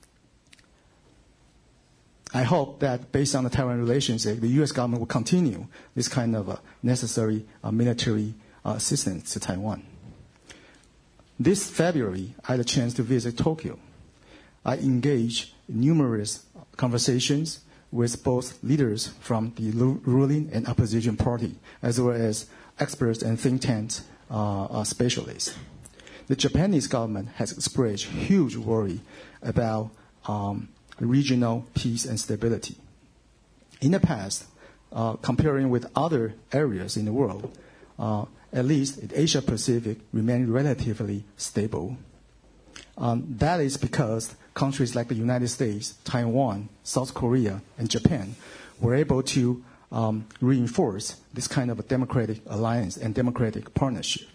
I hope that based on the Taiwan Relations Act, the U S government will continue this kind of uh, necessary uh, military uh, assistance to Taiwan. This February, I had a chance to visit Tokyo. I engaged in numerous conversations with both leaders from the ruling and opposition party, as well as experts and think tank uh, uh, specialists. The Japanese government has expressed huge worry about um, regional peace and stability. In the past, uh, comparing with other areas in the world, uh, at least Asia Pacific remained relatively stable. Um, that is because countries like the United States, Taiwan, South Korea, and Japan were able to um, reinforce this kind of a democratic alliance and democratic partnership.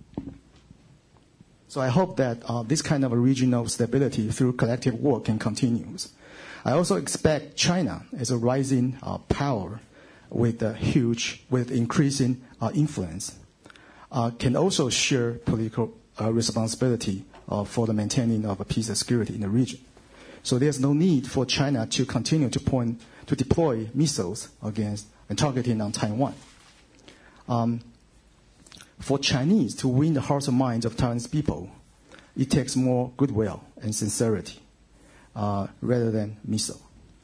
So I hope that uh, this kind of a regional stability through collective work can continue. I also expect China as a rising uh, power with a huge, with increasing uh, influence, uh, can also share political uh, responsibility uh, for the maintaining of a peace and security in the region. So there's no need for China to continue to point to deploy missiles against and targeting on Taiwan. Um, for Chinese to win the hearts and minds of Taiwanese people, it takes more goodwill and sincerity uh, rather than missile.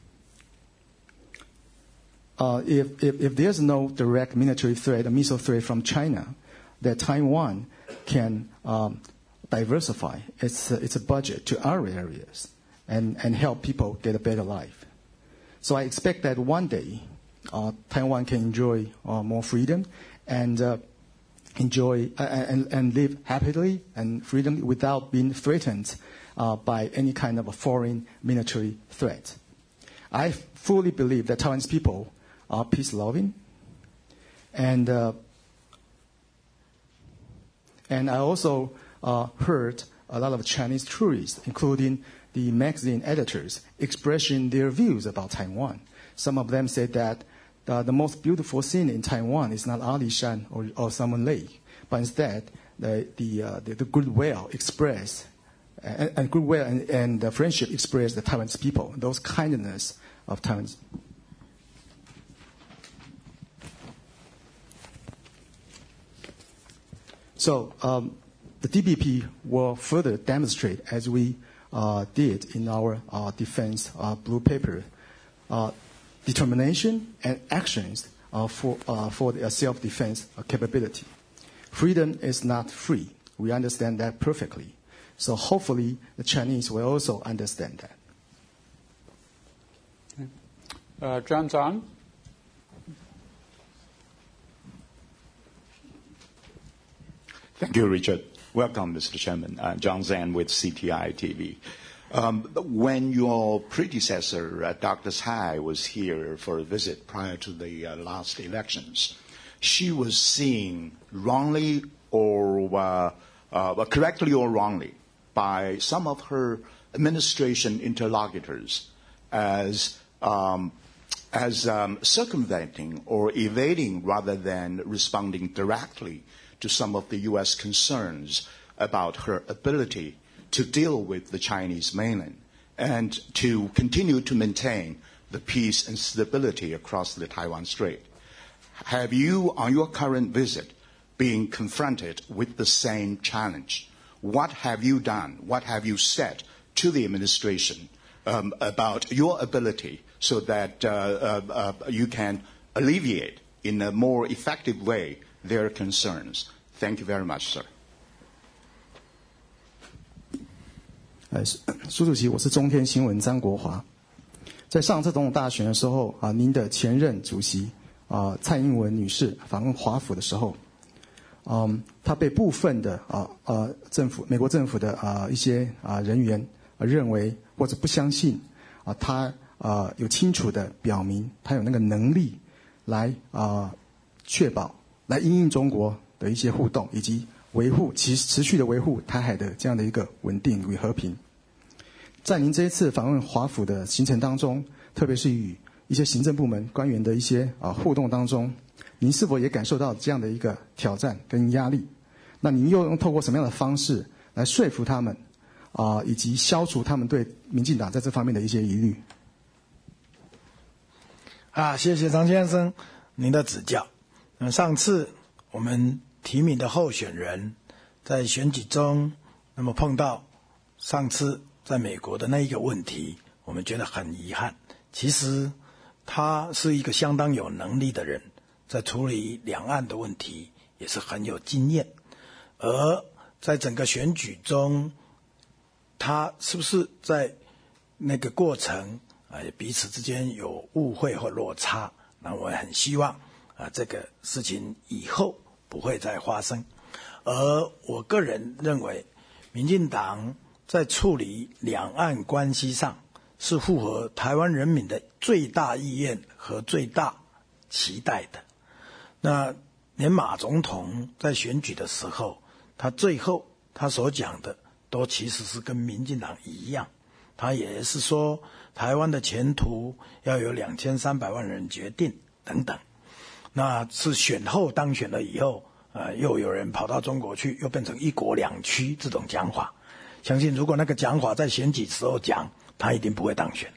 Uh, if, if, if there's no direct military threat, a missile threat from China, that Taiwan can um, diversify its, uh, its budget to other areas and, and help people get a better life. So I expect that one day uh, Taiwan can enjoy uh, more freedom and uh, enjoy uh, and, and live happily and freely without being threatened uh, by any kind of a foreign military threat. I fully believe that Taiwanese people are peace-loving, and uh, and I also uh, heard a lot of Chinese tourists, including the magazine editors, expressing their views about Taiwan. Some of them said that uh, the most beautiful scene in Taiwan is not Alishan or, or Salmon Lake, but instead the the, uh, the, the goodwill expressed and, and goodwill and, and the friendship expressed the Taiwanese people, those kindness of Taiwanese. So um, the D B P will further demonstrate, as we uh, did in our uh, defense uh, blue paper, uh, determination and actions uh, for, uh, for the self-defense uh, capability. Freedom is not free. We understand that perfectly. So hopefully the Chinese will also understand that. Uh, John Zhang. Thank you, Richard. Welcome, Mister Chairman. Uh, John Zhang with C T I T V. Um, when your predecessor, uh, Doctor Tsai, was here for a visit prior to the uh, last elections, she was seen wrongly or uh, uh, correctly or wrongly by some of her administration interlocutors as um, as um, circumventing or evading rather than responding directly to some of the U S concerns about her ability to deal with the Chinese mainland and to continue to maintain the peace and stability across the Taiwan Strait. Have you, on your current visit, been confronted with the same challenge? What have you done? What have you said to the administration um, about your ability so that uh, uh, uh, you can alleviate in a more effective way their concerns? Thank you very much, sir. 呃，苏主席，我是中天新闻张国华。在上次总统大选的时候啊，您的前任主席啊蔡英文女士访问华府的时候，嗯，她被部分的啊呃政府美国政府的啊一些啊人员啊认为或者不相信啊她啊有清楚的表明她有那个能力来啊确保来因应中国的一些互动，以及维护其持续的维护台海的这样的一个稳定与和平。在您这一次访问华府的行程当中，特别是与一些行政部门官员的一些啊互动当中，您是否也感受到这样的一个挑战跟压力？那您又用透过什么样的方式来说服他们啊，以及消除他们对民进党在这方面的一些疑虑？ 啊，谢谢张先生您的指教。那上次我们提名的候选人在选举中，那么碰到上次在美国的那一个问题，我们觉得很遗憾。其实他是一个相当有能力的人，在处理两岸的问题也是很有经验。而在整个选举中，他是不是在那个过程啊，彼此之间有误会或落差？那我很希望啊，这个事情以后不会再发生。而我个人认为，民进党在处理两岸关系上是符合台湾人民的最大意愿和最大期待的。那连马总统在选举的时候，他最后他所讲的都其实是跟民进党一样，他也是说台湾的前途要由两千三百万人决定等等。 那是选后当选了以后，呃，又有人跑到中国去，又变成一国两区这种讲法。相信如果那个讲法在选举时候讲，他一定不会当选。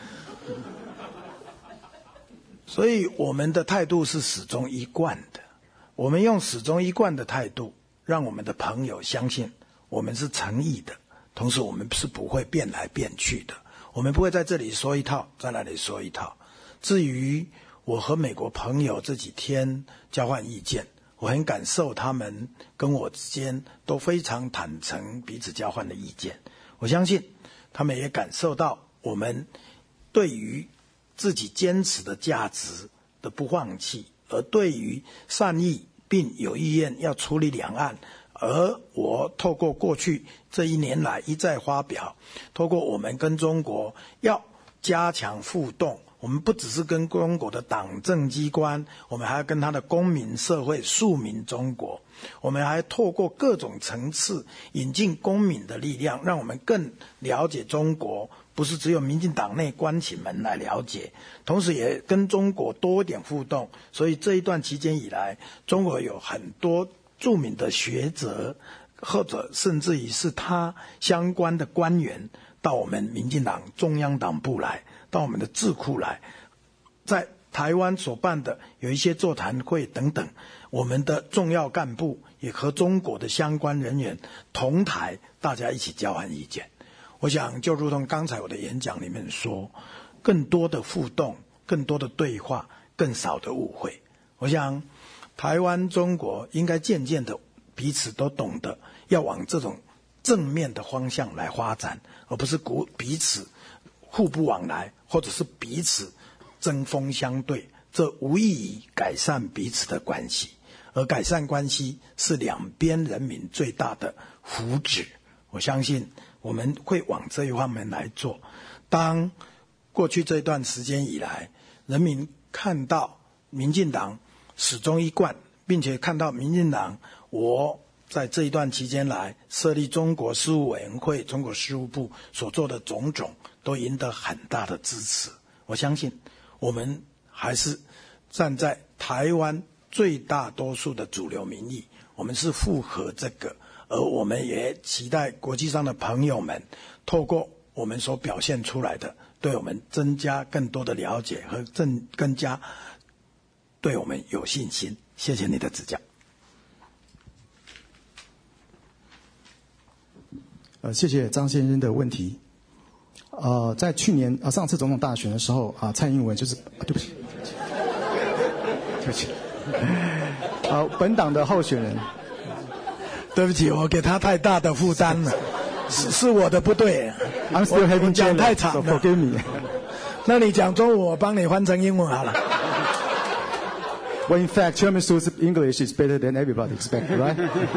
所以我们的态度是始终一贯的，我们用始终一贯的态度，让我们的朋友相信我们是诚意的，同时我们是不会变来变去的，我们不会在这里说一套，在那里说一套。至于我和美国朋友这几天交换意见，我很感受他们跟我之间都非常坦诚彼此交换的意见。我相信他们也感受到我们对于自己坚持的价值的不放弃，而对于善意并有意愿要处理两岸，而我透过过去这一年来一再发表，透过我们跟中国要加强互动，我们不只是跟中国的党政机关，我们还要跟他的公民社会庶民中国，我们还透过各种层次引进公民的力量，让我们更了解中国，不是只有民进党内关起门来了解，同时也跟中国多一点互动。所以这一段期间以来，中国有很多著名的学者，或者甚至于是他相关的官员到我们民进党中央党部来，到我们的智库来，在台湾所办的有一些座谈会等等，我们的重要干部也和中国的相关人员同台，大家一起交换意见。我想就如同刚才我的演讲里面说，更多的互动，更多的对话，更少的误会。我想台湾中国应该渐渐的彼此都懂得要往这种正面的方向来发展，而不是彼此互不往来，或者是彼此针锋相对，这无异于改善彼此的关系。而改善关系是两边人民最大的福祉，我相信我们会往这一方面来做。当过去这段时间以来，人民看到民进党始终一贯，并且看到民进党我在这一段期间来设立中国事务委员会、中国事务部所做的种种，都赢得很大的支持。我相信我们还是站在台湾最大多数的主流民意，我们是符合这个，而我们也期待国际上的朋友们透过我们所表现出来的，对我们增加更多的了解和更更加对我们有信心。谢谢你的指教。 呃，谢谢张先生的问题。呃，在去年呃上次总统大选的时候啊、呃，蔡英文就是、啊、对不起，对不起，啊、呃，本党的候选人， 对不起，我给他太大的负担了，是是我的不对。 I'm still having 讲太长了 so forgive me. 那你讲中文，我帮你换成英文好了。 Well, in fact, Chairman Su's English is better than everybody expected, right?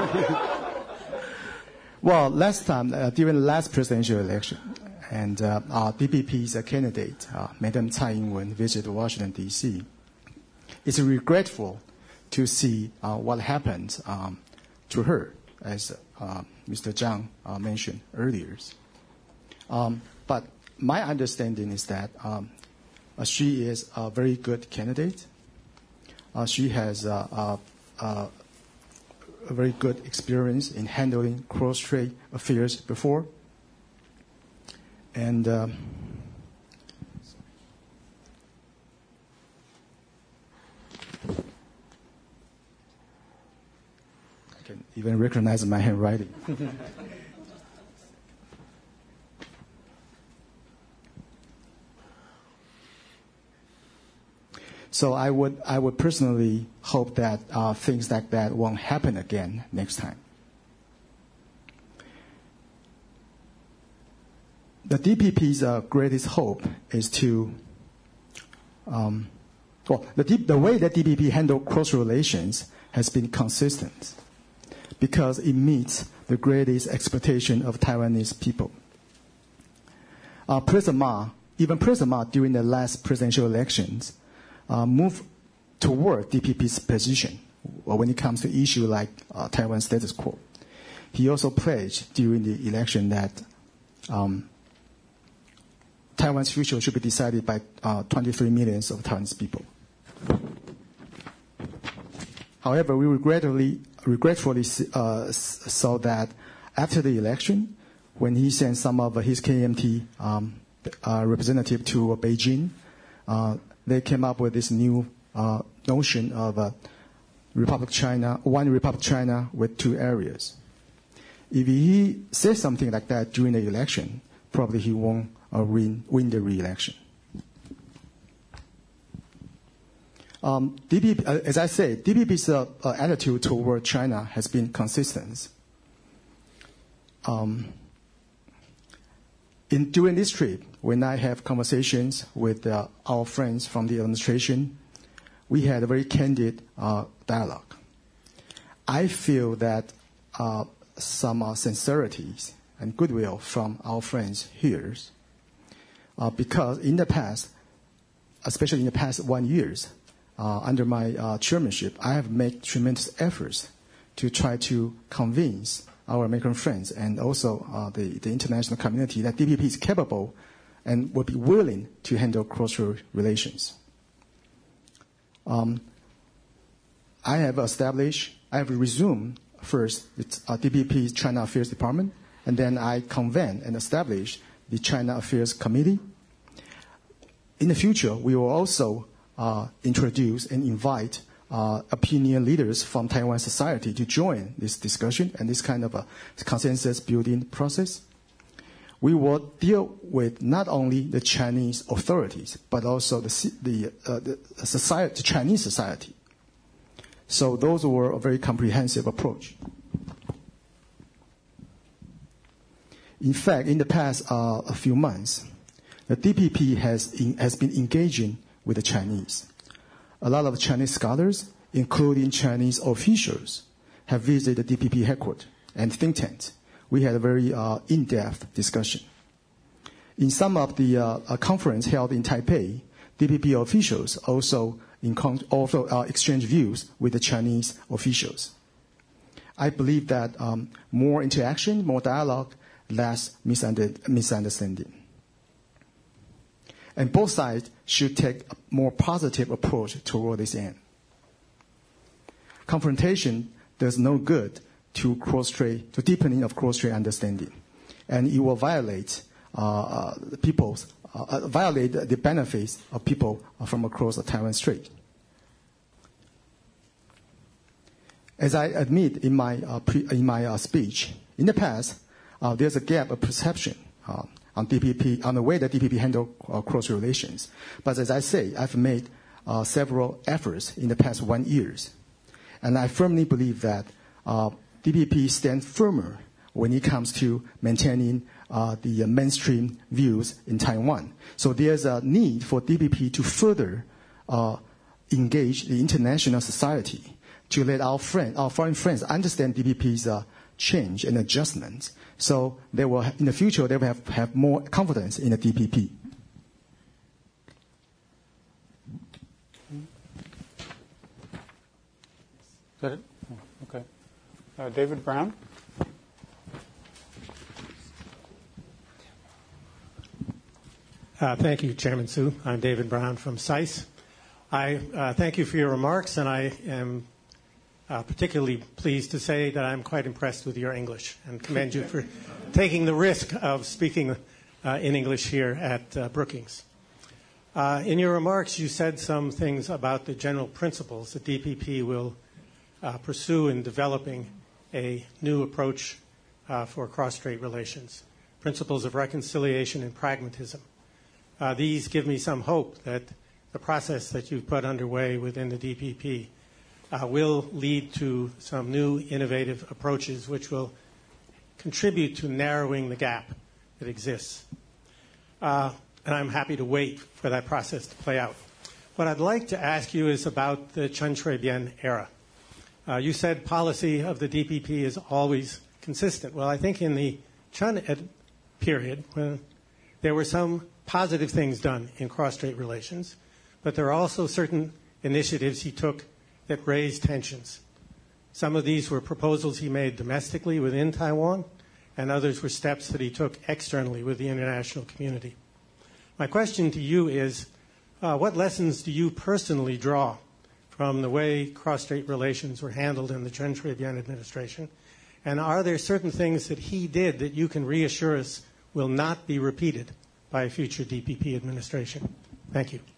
Well, last time, uh, during the last presidential election, and uh, our D P P's uh, candidate, uh, Madam Tsai Ing-wen, visited Washington, D C It's regretful to see uh, what happened um, to her, as uh, Mister Zhang uh, mentioned earlier. Um, but my understanding is that um, uh, she is a very good candidate. Uh, she has uh, uh, uh, a very good experience in handling cross-strait affairs before. And uh, I can even recognize my handwriting. So I would, I would personally hope that uh, things like that won't happen again next time. The D P P's uh, greatest hope is to, um, well, the, D, the way that D P P handled cross relations has been consistent because it meets the greatest expectation of Taiwanese people. Uh, President Ma, even President Ma during the last presidential elections, Uh, move toward D P P's position when it comes to issues like uh, Taiwan status quo. He also pledged during the election that um, Taiwan's future should be decided by uh, twenty-three million of Taiwanese people. However, we regretfully, regretfully uh, saw that after the election, when he sent some of his K M T um, uh, representative to uh, Beijing, uh, they came up with this new uh, notion of uh, Republic China, one Republic China with two areas. If he says something like that during the election, probably he won't uh, win, win the re-election. Um, D P P, uh, as I said, D P P's uh, uh, attitude toward China has been consistent. Um, in, during this trip, when I have conversations with uh, our friends from the administration, we had a very candid uh, dialogue. I feel that uh, some uh, sincerities and goodwill from our friends here, uh, because in the past, especially in the past one years, uh, under my uh, chairmanship, I have made tremendous efforts to try to convince our American friends and also uh, the, the international community that D P P is capable and will be willing to handle cross-strait relations. Um, I have established, I have resumed first the uh, D P P China Affairs Department, and then I convened and established the China Affairs Committee. In the future, we will also uh, introduce and invite uh, opinion leaders from Taiwan society to join this discussion and this kind of a consensus building process. We will deal with not only the Chinese authorities, but also the, the, uh, the, society, the Chinese society. So those were a very comprehensive approach. In fact, in the past uh, a few months, the D P P has, in, has been engaging with the Chinese. A lot of Chinese scholars, including Chinese officials, have visited the D P P headquarters and think tanks. We had a very uh, in-depth discussion. In some of the uh, uh, conference held in Taipei, D P P officials also, in con- also uh, exchange views with the Chinese officials. I believe that um, more interaction, more dialogue, less misunder- misunderstanding. And both sides should take a more positive approach toward this end. Confrontation does no good to cross-strait, to deepening of cross-strait understanding, and it will violate uh, the people's, uh, violate the benefits of people from across the Taiwan Strait. As I admit in my uh, pre, in my uh, speech, in the past, uh, there's a gap of perception uh, on D P P, on the way that D P P handle uh, cross relations. But as I say, I've made uh, several efforts in the past one years, and I firmly believe that uh, D P P stands firmer when it comes to maintaining uh, the uh, mainstream views in Taiwan. So there's a need for D P P to further uh, engage the international society to let our friend, our foreign friends understand D P P's uh, change and adjustments. So they will, in the future, they will have, have more confidence in the D P P. Is that it? Oh, okay. Uh, David Brown. Uh, thank you, Chairman Su. I'm David Brown from S A I S. I uh, thank you for your remarks, and I am uh, particularly pleased to say that I'm quite impressed with your English and commend you for taking the risk of speaking uh, in English here at uh, Brookings. Uh, in your remarks, you said some things about the general principles that D P P will uh, pursue in developing a new approach uh, for cross-strait relations, principles of reconciliation and pragmatism. Uh, these give me some hope that the process that you've put underway within the D P P uh, will lead to some new innovative approaches which will contribute to narrowing the gap that exists. Uh, and I'm happy to wait for that process to play out. What I'd like to ask you is about the Chen Shui-bian era. Uh, you said policy of the D P P is always consistent. Well, I think in the Chen ed- period, when there were some positive things done in cross-strait relations, but there are also certain initiatives he took that raised tensions. Some of these were proposals he made domestically within Taiwan, and others were steps that he took externally with the international community. My question to you is, uh, what lessons do you personally draw from the way cross-strait relations were handled in the Chen Shui-bian administration? And are there certain things that he did that you can reassure us will not be repeated by a future D P P administration? Thank you.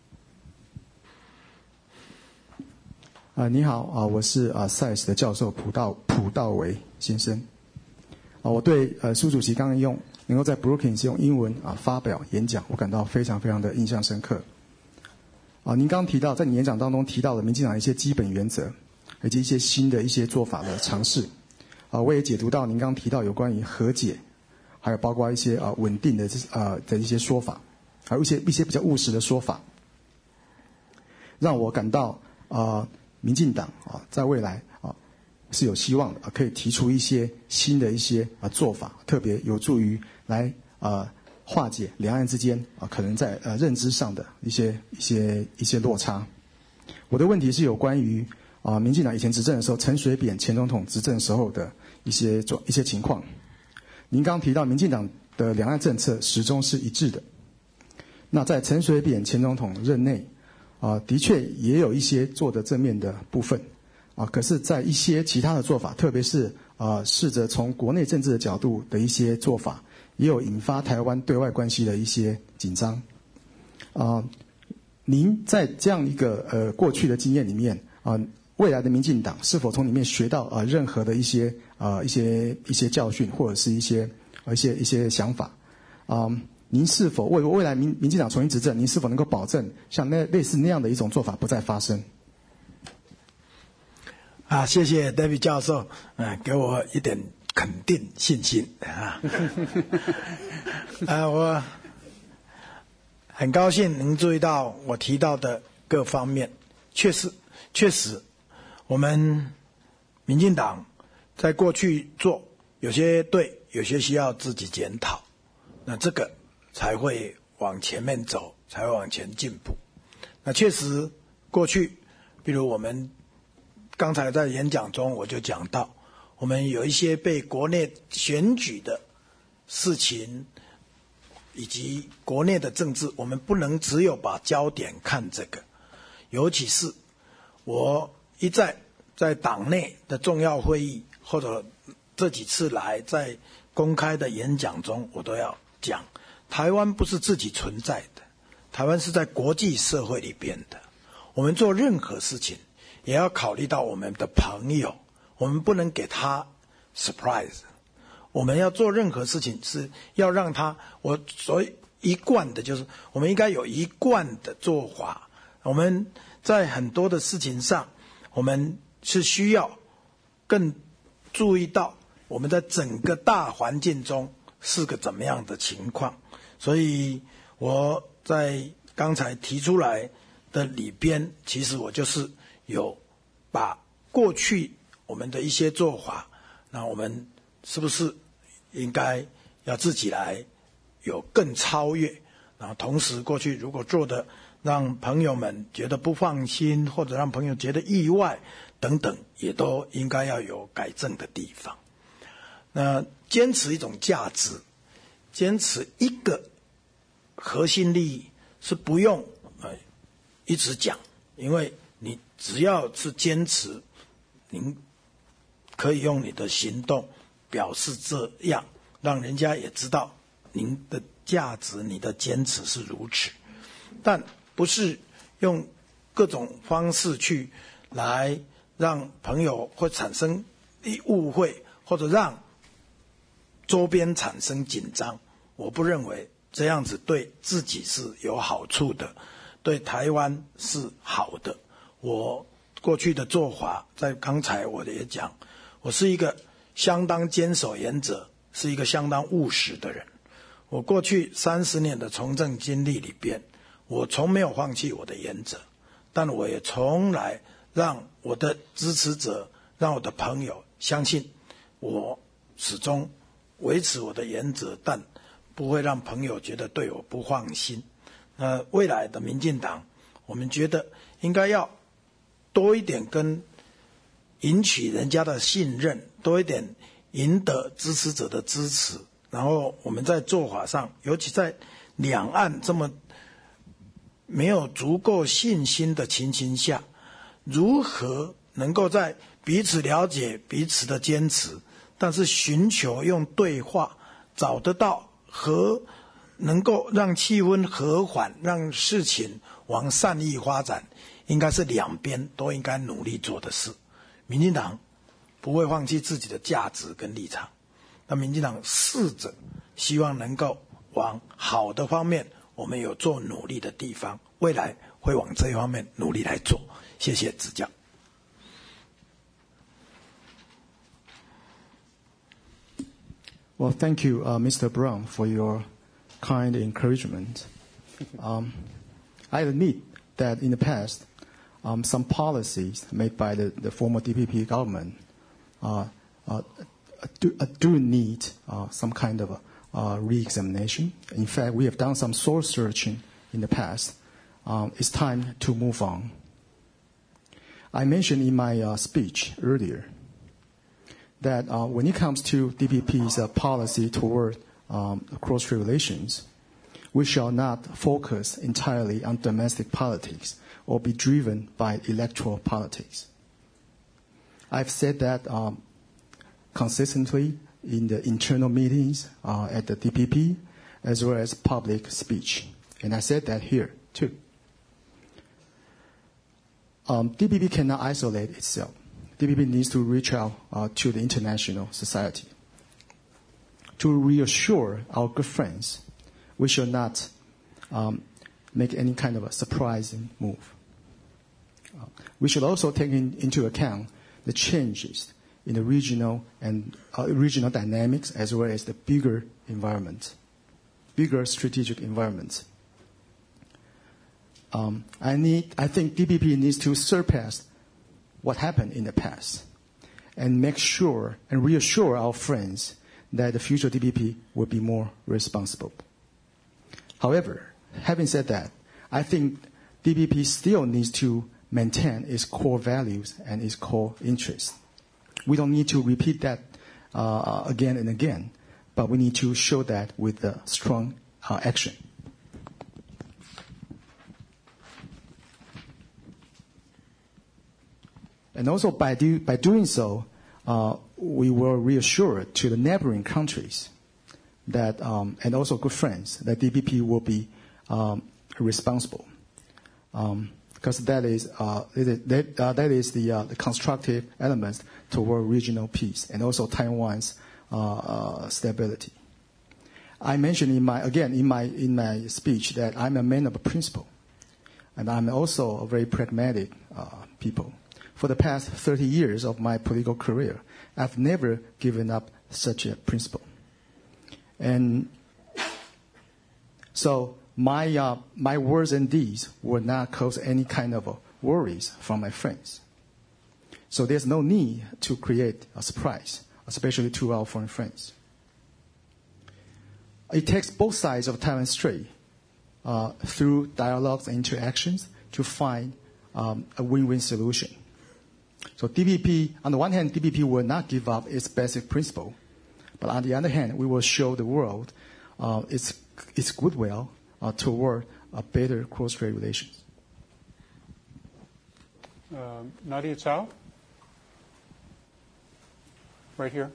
啊、呃，你好啊、呃，我是啊 S A I S 的教授朴道朴道维先生。啊、呃，我对呃苏主席刚刚用能够在 Brookings 用英文啊、呃、发表演讲，我感到非常非常的印象深刻。啊、呃，您刚刚提到在你演讲当中提到了民进党一些基本原则，以及一些新的一些做法的尝试。啊、呃，我也解读到您刚刚提到有关于和解，还有包括一些啊、呃、稳定的啊、呃、的一些说法，还有一些一些比较务实的说法，让我感到啊。呃民进党啊，在未来啊是有希望的，可以提出一些新的一些啊做法，特别有助于来啊化解两岸之间啊可能在呃认知上的一些一些一些落差。我的问题是有关于啊民进党以前执政的时候，陈水扁前总统执政时候的一些做一些情况。您刚刚提到民进党的两岸政策始终是一致的，那在陈水扁前总统任内。啊、呃，的确也有一些做的正面的部分，啊，可是，在一些其他的做法，特别是啊，试着从国内政治的角度的一些做法，也有引发台湾对外关系的一些紧张。啊、呃，您在这样一个呃过去的经验里面，啊、呃，未来的民进党是否从里面学到啊、呃、任何的一些啊、呃、一些一些教训，或者是一些一些一些想法，啊、呃？您是否为未来民民进党重新执政，您是否能够保证像那类似那样的一种做法不再发生？ 啊，谢谢 David 教授，嗯、呃，给我一点肯定信心啊。啊，我很高兴能注意到我提到的各方面，确实，确实，我们民进党在过去做有些对，有些需要自己检讨。那这个。才会往前面走，才会往前进步。那确实，过去，比如我们刚才在演讲中我就讲到，我们有一些被国内选举的事情，以及国内的政治，我们不能只有把焦点看这个。尤其是我一再在党内的重要会议，或者这几次来在公开的演讲中，我都要讲。台湾不是自己存在的，台湾是在国际社会里边的。我们做任何事情，也要考虑到我们的朋友，我们不能给他 surprise。我们要做任何事情，是要让他，我所以一贯的就是，我们应该有一贯的做法。我们在很多的事情上，我们是需要更注意到我们在整个大环境中是个怎么样的情况。所以我在刚才提出来的里边，其实我就是有把过去我们的一些做法，那我们是不是应该要自己来有更超越，然后同时过去如果做的让朋友们觉得不放心，或者让朋友觉得意外等等，也都应该要有改正的地方。那坚持一种价值，坚持一个核心利益是不用呃一直讲，因为你只要是坚持，您可以用你的行动表示这样，让人家也知道您的价值，你的坚持是如此，但不是用各种方式去来让朋友会产生误会，或者让周边产生紧张。我不认为这样子对自己是有好处的，对台湾是好的。我过去的做法，在刚才我也讲，我是一个相当坚守原则，是一个相当务实的人。我过去三十年的从政经历里边，我从没有放弃我的原则，但我也从来让我的支持者，让我的朋友相信我始终维持我的原则，但不会让朋友觉得对我不放心。那未来的民进党，我们觉得应该要多一点跟赢取人家的信任，多一点赢得支持者的支持。然后我们在做法上，尤其在两岸这么没有足够信心的情形下， 如何能够在彼此了解彼此的坚持，但是寻求用对话找得到和能够让气氛和缓，让事情往善意发展，应该是两边都应该努力做的事。民进党不会放弃自己的价值跟立场，那民进党试着希望能够往好的方面，我们有做努力的地方，未来会往这一方面努力来做。谢谢指教。 Well, thank you, uh, Mister Brown, for your kind encouragement. Um, I admit that in the past, um, some policies made by the, the former D P P government uh, uh, do, uh, do need uh, some kind of a, uh, re-examination. In fact, we have done some soul searching in the past. Um, it's time to move on. I mentioned in my uh, speech earlier that uh, when it comes to D P P's uh, policy toward um, cross-strait relations, we shall not focus entirely on domestic politics or be driven by electoral politics. I've said that um, consistently in the internal meetings uh, at the D P P as well as public speech. And I said that here too. Um, D P P cannot isolate itself. D P P needs to reach out uh, to the international society. To reassure our good friends, we should not um, make any kind of a surprising move. Uh, we should also take in, into account the changes in the regional and uh, regional dynamics as well as the bigger environment, bigger strategic environment. Um, I need. I think D P P needs to surpass what happened in the past and make sure and reassure our friends that the future D P P will be more responsible. However, having said that, I think D P P still needs to maintain its core values and its core interests. We don't need to repeat that uh, again and again, but we need to show that with uh, strong uh, action. And also by, do, by doing so, uh, we will reassure to the neighboring countries that, um, and also good friends, that D P P will be um, responsible. Um, because that is, uh, that, uh, that is the, uh, the constructive elements toward regional peace and also Taiwan's uh, uh, stability. I mentioned in my, again, in my, in my speech that I'm a man of principle. And I'm also a very pragmatic uh, people. For the past thirty years of my political career, I've never given up such a principle. And so my, uh, my words and deeds will not cause any kind of uh, worries from my friends. So there's no need to create a surprise, especially to our foreign friends. It takes both sides of Taiwan Strait uh, through dialogues and interactions to find um, a win-win solution. So D P P, on the one hand, D P P will not give up its basic principle. But on the other hand, we will show the world uh, its, its goodwill uh, toward a better cross-strait relations. Uh, Nadia Cao? Right here.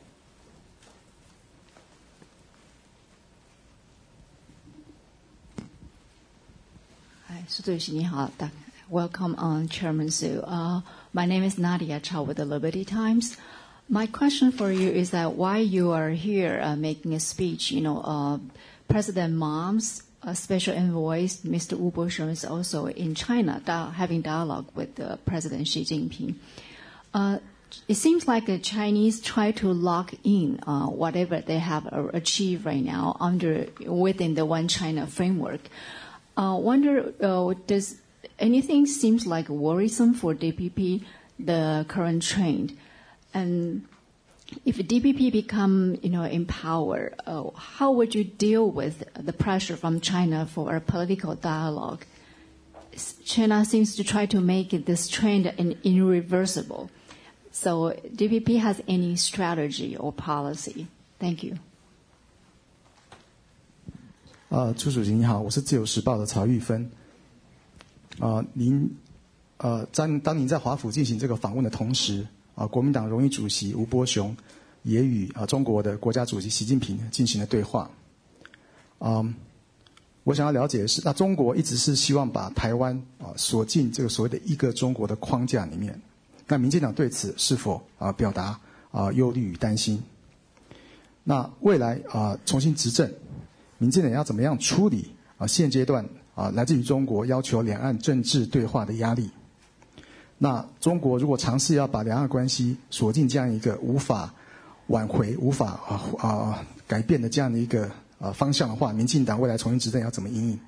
Hi, 苏主席你好， welcome on Chairman Su. Uh, my name is Nadia Cao with the Liberty Times. My question for you is that why you are here uh, making a speech, you know, uh, President Mom's uh, special envoy, Mister Wu Bosheng, is also in China di- having dialogue with uh, President Xi Jinping. Uh, it seems like the Chinese try to lock in uh, whatever they have uh, achieved right now under within the One China framework. Uh, wonder, uh, does anything seems like worrisome for D P P, the current trend? And if D P P become, you know, in power, uh, how would you deal with the pressure from China for a political dialogue? China seems to try to make this trend in, irreversible. So D P P has any strategy or policy? Thank you. 呃，朱主席你好，我是自由时报的曹玉芬。啊、呃，您呃，当当您在华府进行这个访问的同时，啊，国民党荣誉主席吴波雄也与啊中国的国家主席习近平进行了对话。嗯，我想要了解的是，那中国一直是希望把台湾啊锁进这个所谓的一个中国的框架里面。那民进党对此是否啊表达啊忧虑与担心？那未来啊重新执政，民进党要怎么样处理啊现阶段啊来自于中国要求两岸政治对话的压力？那中国如果尝试要把两岸关系锁进这样一个无法挽回、无法啊啊改变的这样的一个啊方向的话，民进党未来重新执政要怎么因应？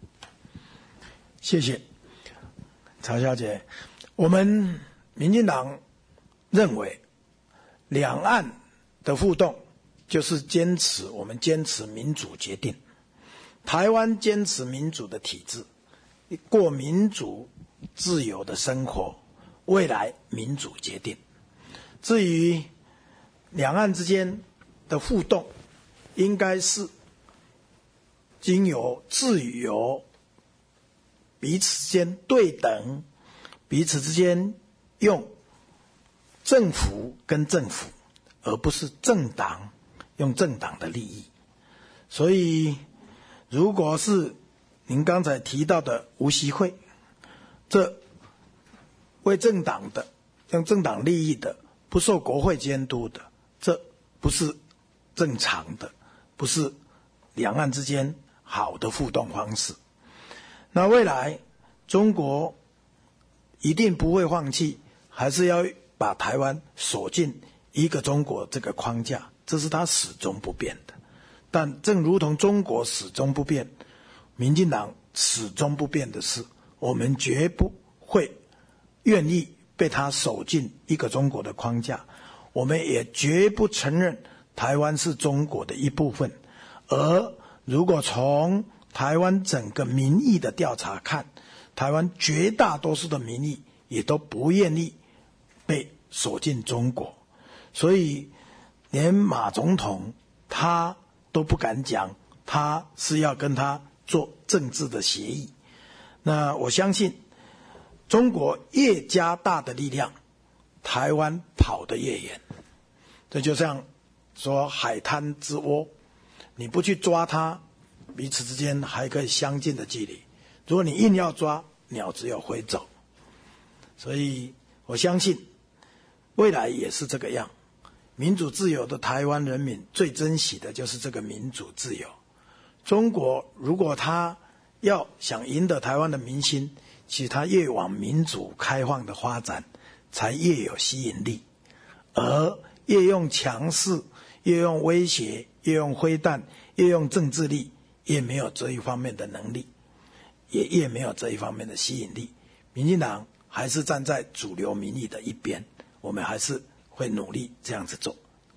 谢谢曹小姐。我们民进党认为，两岸的互动就是坚持我们坚持民主决定，台湾坚持民主的体制，过民主自由的生活，未来民主决定。至于两岸之间的互动，应该是经由自由彼此之间对等，彼此之间用政府跟政府，而不是政党用政党的利益。所以如果是您刚才提到的吴习会，这为政党的用政党利益的，不受国会监督的，这不是正常的，不是两岸之间好的互动方式。那未来中国一定不会放弃，还是要把台湾锁进一个中国这个框架，这是他始终不变的。但正如同中国始终不变，民进党始终不变的是，我们绝不会愿意被他锁进一个中国的框架，我们也绝不承认台湾是中国的一部分。而如果从台湾整个民意的调查看，台湾绝大多数的民意也都不愿意被锁进中国，所以连马总统他都不敢讲他是要跟他做政治的协议。那我相信中国越加大的力量，台湾跑得越远。这就像说海滩之窝，你不去抓它，彼此之间还可以相近的距离，如果你硬要抓，鸟只有飞走。所以我相信未来也是这个样。民主自由的台湾人民最珍惜的就是这个民主自由。中国如果他要想赢得台湾的民心，其实他越往民主开放的发展才越有吸引力，而越用强势，越用威胁，越用挥弹，越用政治力，越没有这一方面的能力，也越没有这一方面的吸引力。民进党还是站在主流民意的一边，我们还是会努力这样子做。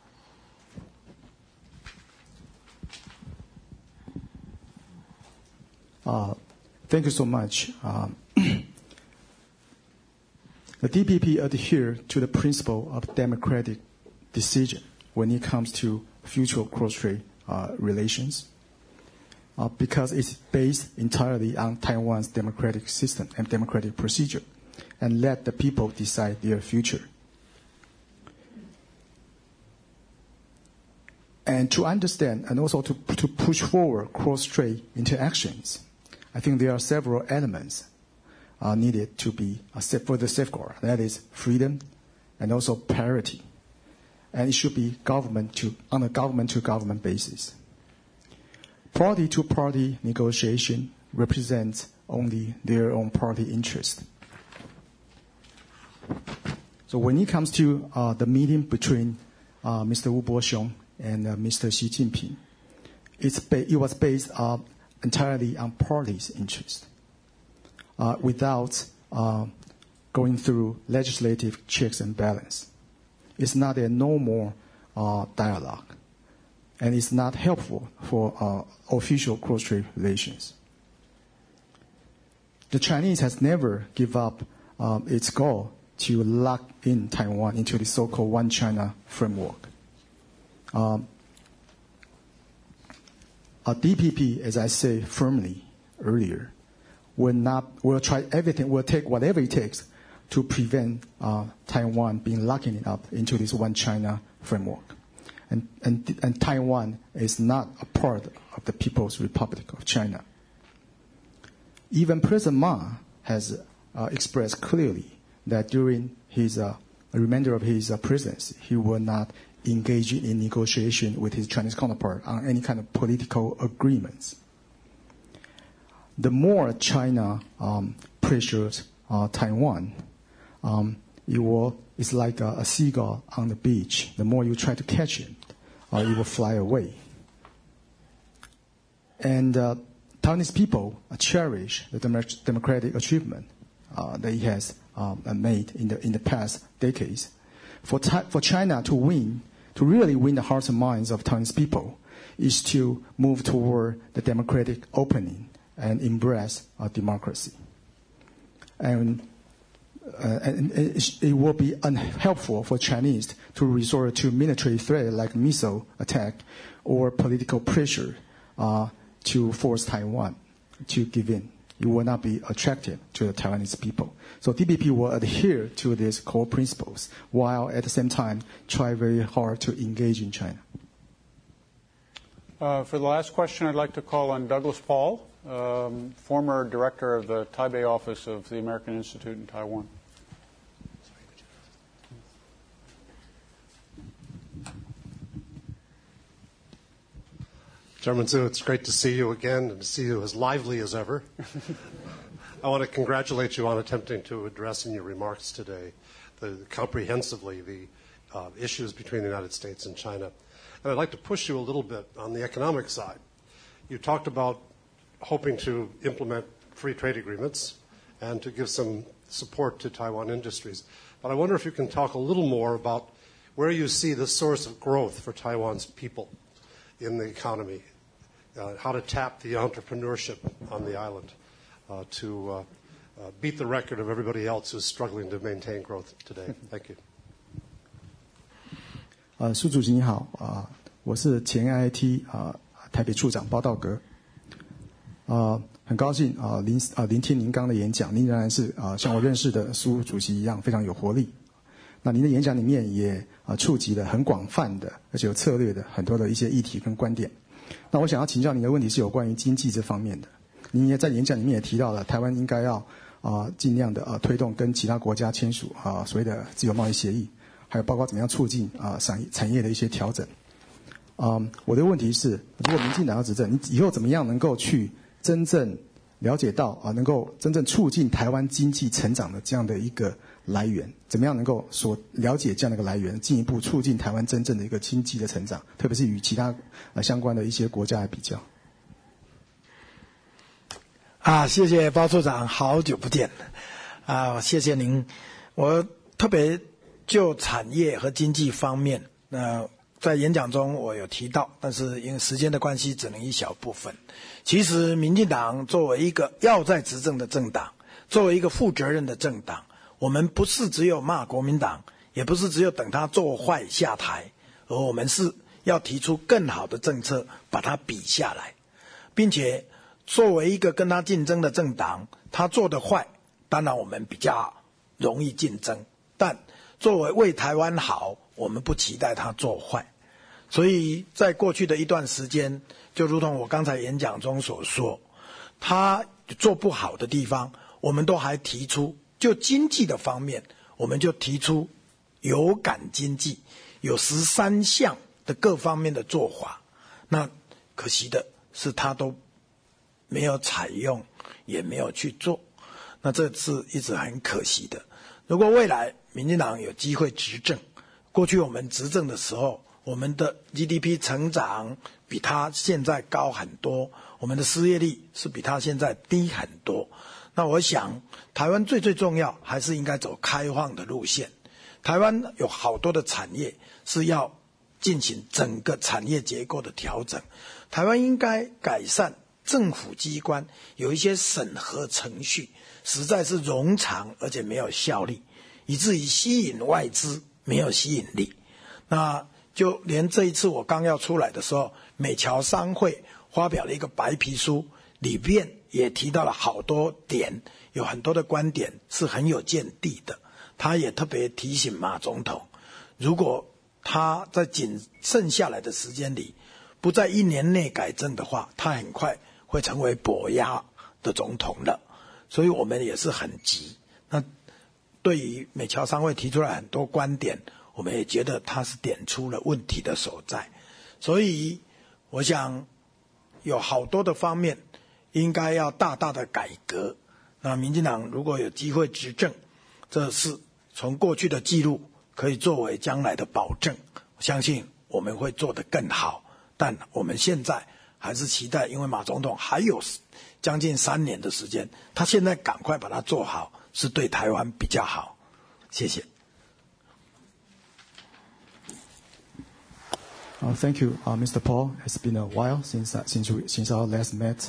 Uh, thank you so much. Uh, the D P P adhere to the principle of democratic decision when it comes to future cross-strait uh, relations, uh, because it's based entirely on Taiwan's democratic system and democratic procedure, and let the people decide their future. And to understand and also to, to push forward cross-strait interactions, I think there are several elements uh, needed to be uh, further safeguarded. That is freedom and also parity. And it should be government to, on a government-to-government basis. Party-to-party negotiation represents only their own party interest. So when it comes to uh, the meeting between uh, Mister Wu Boxiong and uh, Mister Xi Jinping, it's ba- it was based uh, entirely on parties' interest, uh, without uh, going through legislative checks and balance. It's not a normal uh, dialogue, and it's not helpful for uh, official cross-strait relations. The Chinese has never given up um, its goal to lock in Taiwan into the so-called One China framework. Um, a D P P, as I said firmly earlier, will not will try everything, will take whatever it takes to prevent uh, Taiwan being locking it up into this one China framework. And, and, and Taiwan is not a part of the People's Republic of China. Even President Ma has uh, expressed clearly that during his uh, remainder of his uh, presidency, he will not engage in negotiation with his Chinese counterpart on any kind of political agreements. The more China um, pressures uh, Taiwan, um, it will, it's like a, a seagull on the beach. The more you try to catch it, uh, it will fly away. And uh, Taiwanese people uh, cherish the dem- democratic achievement uh, that he has um, made in the in the past decades. For ta- for China to win, to really win the hearts and minds of Taiwanese people, is to move toward the democratic opening and embrace uh, democracy. And, uh, and it, it will be unhelpful for Chinese to resort to military threat like missile attack or political pressure uh, to force Taiwan to give in. It will not be attractive to the Taiwanese people. So T P P will adhere to these core principles while at the same time try very hard to engage in China. Uh, for the last question, I'd like to call on Douglas Paul, um, former director of the Taipei office of the American Institute in Taiwan. Chairman Zhu, it's great to see you again and to see you as lively as ever. I want to congratulate you on attempting to address in your remarks today the, comprehensively the uh, issues between the United States and China. And I'd like to push you a little bit on the economic side. You talked about hoping to implement free trade agreements and to give some support to Taiwan industries. But I wonder if you can talk a little more about where you see the source of growth for Taiwan's people in the economy, uh, how to tap the entrepreneurship on the island uh, to uh, uh, beat the record of everybody else who's struggling to maintain growth today. Thank you. 呃，苏主席你好啊、呃，我是前 I I T 啊、呃、台北处长包道格，呃，很高兴啊、呃、聆啊、呃、聆听您刚的演讲，您仍然是啊、呃、像我认识的苏主席一样非常有活力。那您的演讲里面也啊、呃、触及了很广泛的，而且有策略的很多的一些议题跟观点。那我想要请教您的问题是有关于经济这方面的。您也在演讲里面也提到了，台湾应该要啊、呃、尽量的啊、呃、推动跟其他国家签署啊、呃、所谓的自由贸易协议。还有包括怎么样促进啊、呃、产产业的一些调整。嗯，我的问题是，如果民进党要执政，你以后怎么样能够去真正了解到啊、呃，能够真正促进台湾经济成长的这样的一个来源？怎么样能够所了解这样的一个来源，进一步促进台湾真正的一个经济的成长，特别是与其他呃相关的一些国家来比较？ 啊，谢谢包处长，好久不见啊，谢谢您，我特别。就产业和经济方面，呃，在演讲中我有提到，但是因为时间的关系，只能一小部分。其实，民进党作为一个要在执政的政党，作为一个负责任的政党，我们不是只有骂国民党，也不是只有等他做坏下台，而我们是要提出更好的政策，把它比下来，并且作为一个跟他竞争的政党，他做的坏，当然我们比较容易竞争，但作为为台湾好，我们不期待他做坏。所以在过去的一段时间，就如同我刚才演讲中所说，他做不好的地方，我们都还提出，就经济的方面，我们就提出有感经济，有十三项的各方面的做法。那可惜的是，他都没有采用，也没有去做。那这是一直很可惜的。如果未来民进党有机会执政，过去我们执政的时候，我们的 G D P 成长比他现在高很多，我们的失业率是比他现在低很多。那我想，台湾最最重要还是应该走开放的路线。台湾有好多的产业是要进行整个产业结构的调整，台湾应该改善政府机关有一些审核程序，实在是冗长而且没有效率，以至于吸引外资没有吸引力。那就连这一次我刚要出来的时候，美侨商会发表了一个白皮书， 里面也提到了好多点，有很多的观点是很有见地的。他也特别提醒马总统，如果他在仅剩下来的时间里不在一年内改正的话，他很快会成为跛鸭的总统了。所以我们也是很急。那对于美侨商会提出来很多观点，我们也觉得他是点出了问题的所在。所以我想有好多的方面应该要大大的改革。那民进党如果有机会执政，这是从过去的记录可以作为将来的保证，我相信我们会做得更好。但我们现在还是期待，因为马总统还有将近三年的时间，他现在赶快把它做好，是对台湾比较好。谢谢。 Uh, thank you, uh, Mister Paul. It's been a while since uh, since we, since our last met.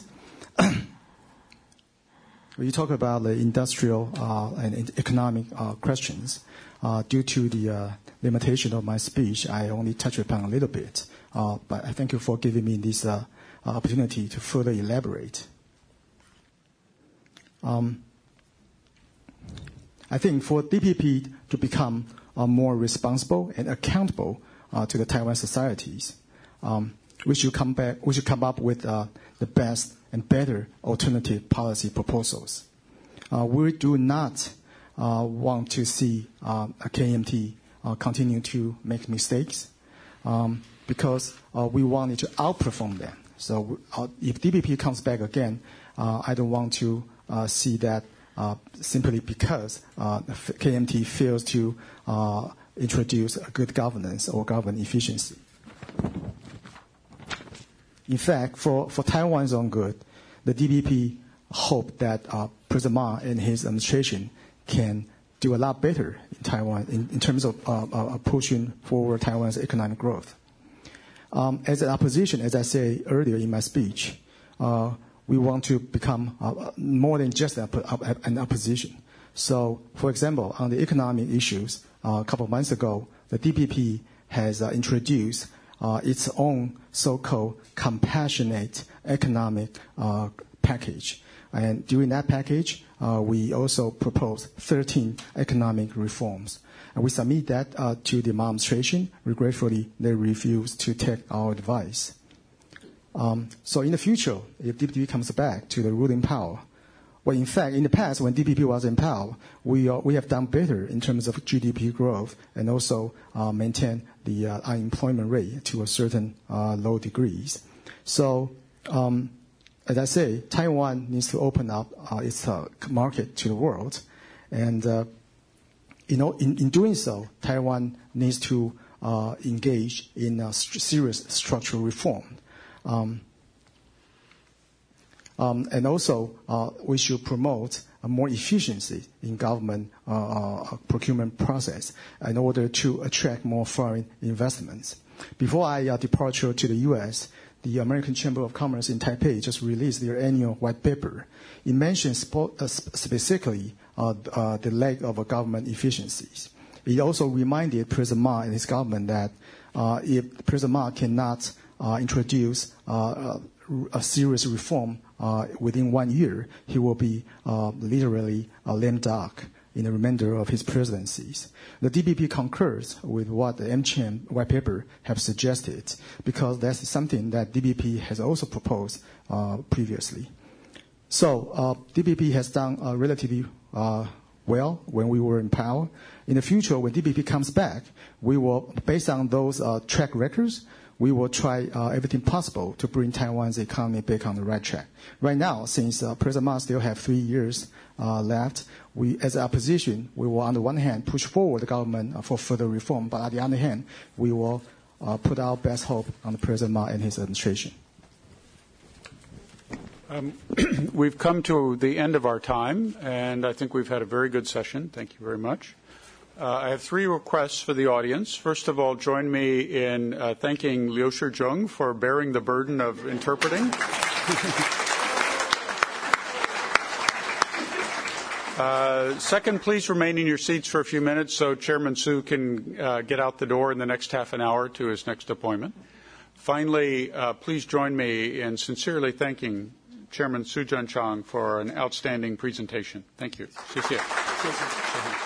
When you talk about the industrial uh, and economic uh, questions, uh, due to the uh, limitation of my speech, I only touch upon a little bit. Uh, but I thank you for giving me this uh, opportunity to further elaborate. Um, I think for D P P to become uh, more responsible and accountable uh, to the Taiwan societies, um, we should come back. We should come up with uh, the best and better alternative policy proposals. Uh, we do not uh, want to see uh, a K M T uh, continue to make mistakes um, because uh, we wanted to outperform them. So uh, if D P P comes back again, uh, I don't want to uh, see that uh, simply because uh, K M T fails to uh, introduce a good governance or government efficiency. In fact, for, for Taiwan's own good, the D P P hope that uh, President Ma and his administration can do a lot better in Taiwan in, in terms of uh, uh, pushing forward Taiwan's economic growth. Um, as an opposition, as I said earlier in my speech, uh, we want to become uh, more than just a, a, an opposition. So, for example, on the economic issues, uh, a couple of months ago, the D P P has uh, introduced Uh, its own so-called compassionate economic uh, package. And during that package, uh, we also proposed thirteen economic reforms. And we submit that uh, to the administration. Regretfully, they refused to take our advice. Um, so in the future, if D P P comes back to the ruling power, well, in fact, in the past, when D P P was in power, we uh, we have done better in terms of G D P growth and also uh, maintain the uh, unemployment rate to a certain uh, low degrees. So, um, as I say, Taiwan needs to open up uh, its uh, market to the world, and uh, you know, in, in doing so, Taiwan needs to uh, engage in uh, st- serious structural reform. Um, Um, and also, uh, we should promote uh, more efficiency in government uh, uh, procurement process in order to attract more foreign investments. Before I uh, departure to the U S, the American Chamber of Commerce in Taipei just released their annual white paper. It mentions spo- uh, specifically uh, uh, the lack of uh, government efficiencies. It also reminded President Ma and his government that uh, if President Ma cannot uh, introduce uh, a serious reform uh, within one year, he will be uh, literally a lame duck in the remainder of his presidencies. The D P P concurs with what the M C H A M white paper have suggested because that's something that D P P has also proposed uh, previously. So uh, D P P has done uh, relatively uh, well when we were in power. In the future, when D P P comes back, we will, based on those uh, track records, we will try uh, everything possible to bring Taiwan's economy back on the right track. Right now, since uh, President Ma still have three years uh, left, we, as an opposition, we will, on the one hand, push forward the government uh, for further reform, but on the other hand, we will uh, put our best hope on the President Ma and his administration. Um, we've come to the end of our time, and I think we've had a very good session. Thank you very much. Uh, I have three requests for the audience. First of all, join me in uh, thanking Liu Shizhong for bearing the burden of interpreting. uh, second, please remain in your seats for a few minutes so Chairman Su can uh, get out the door in the next half an hour to his next appointment. Finally, uh, please join me in sincerely thanking Chairman Su-Jen Chang for an outstanding presentation. Thank you. 谢谢. 谢谢.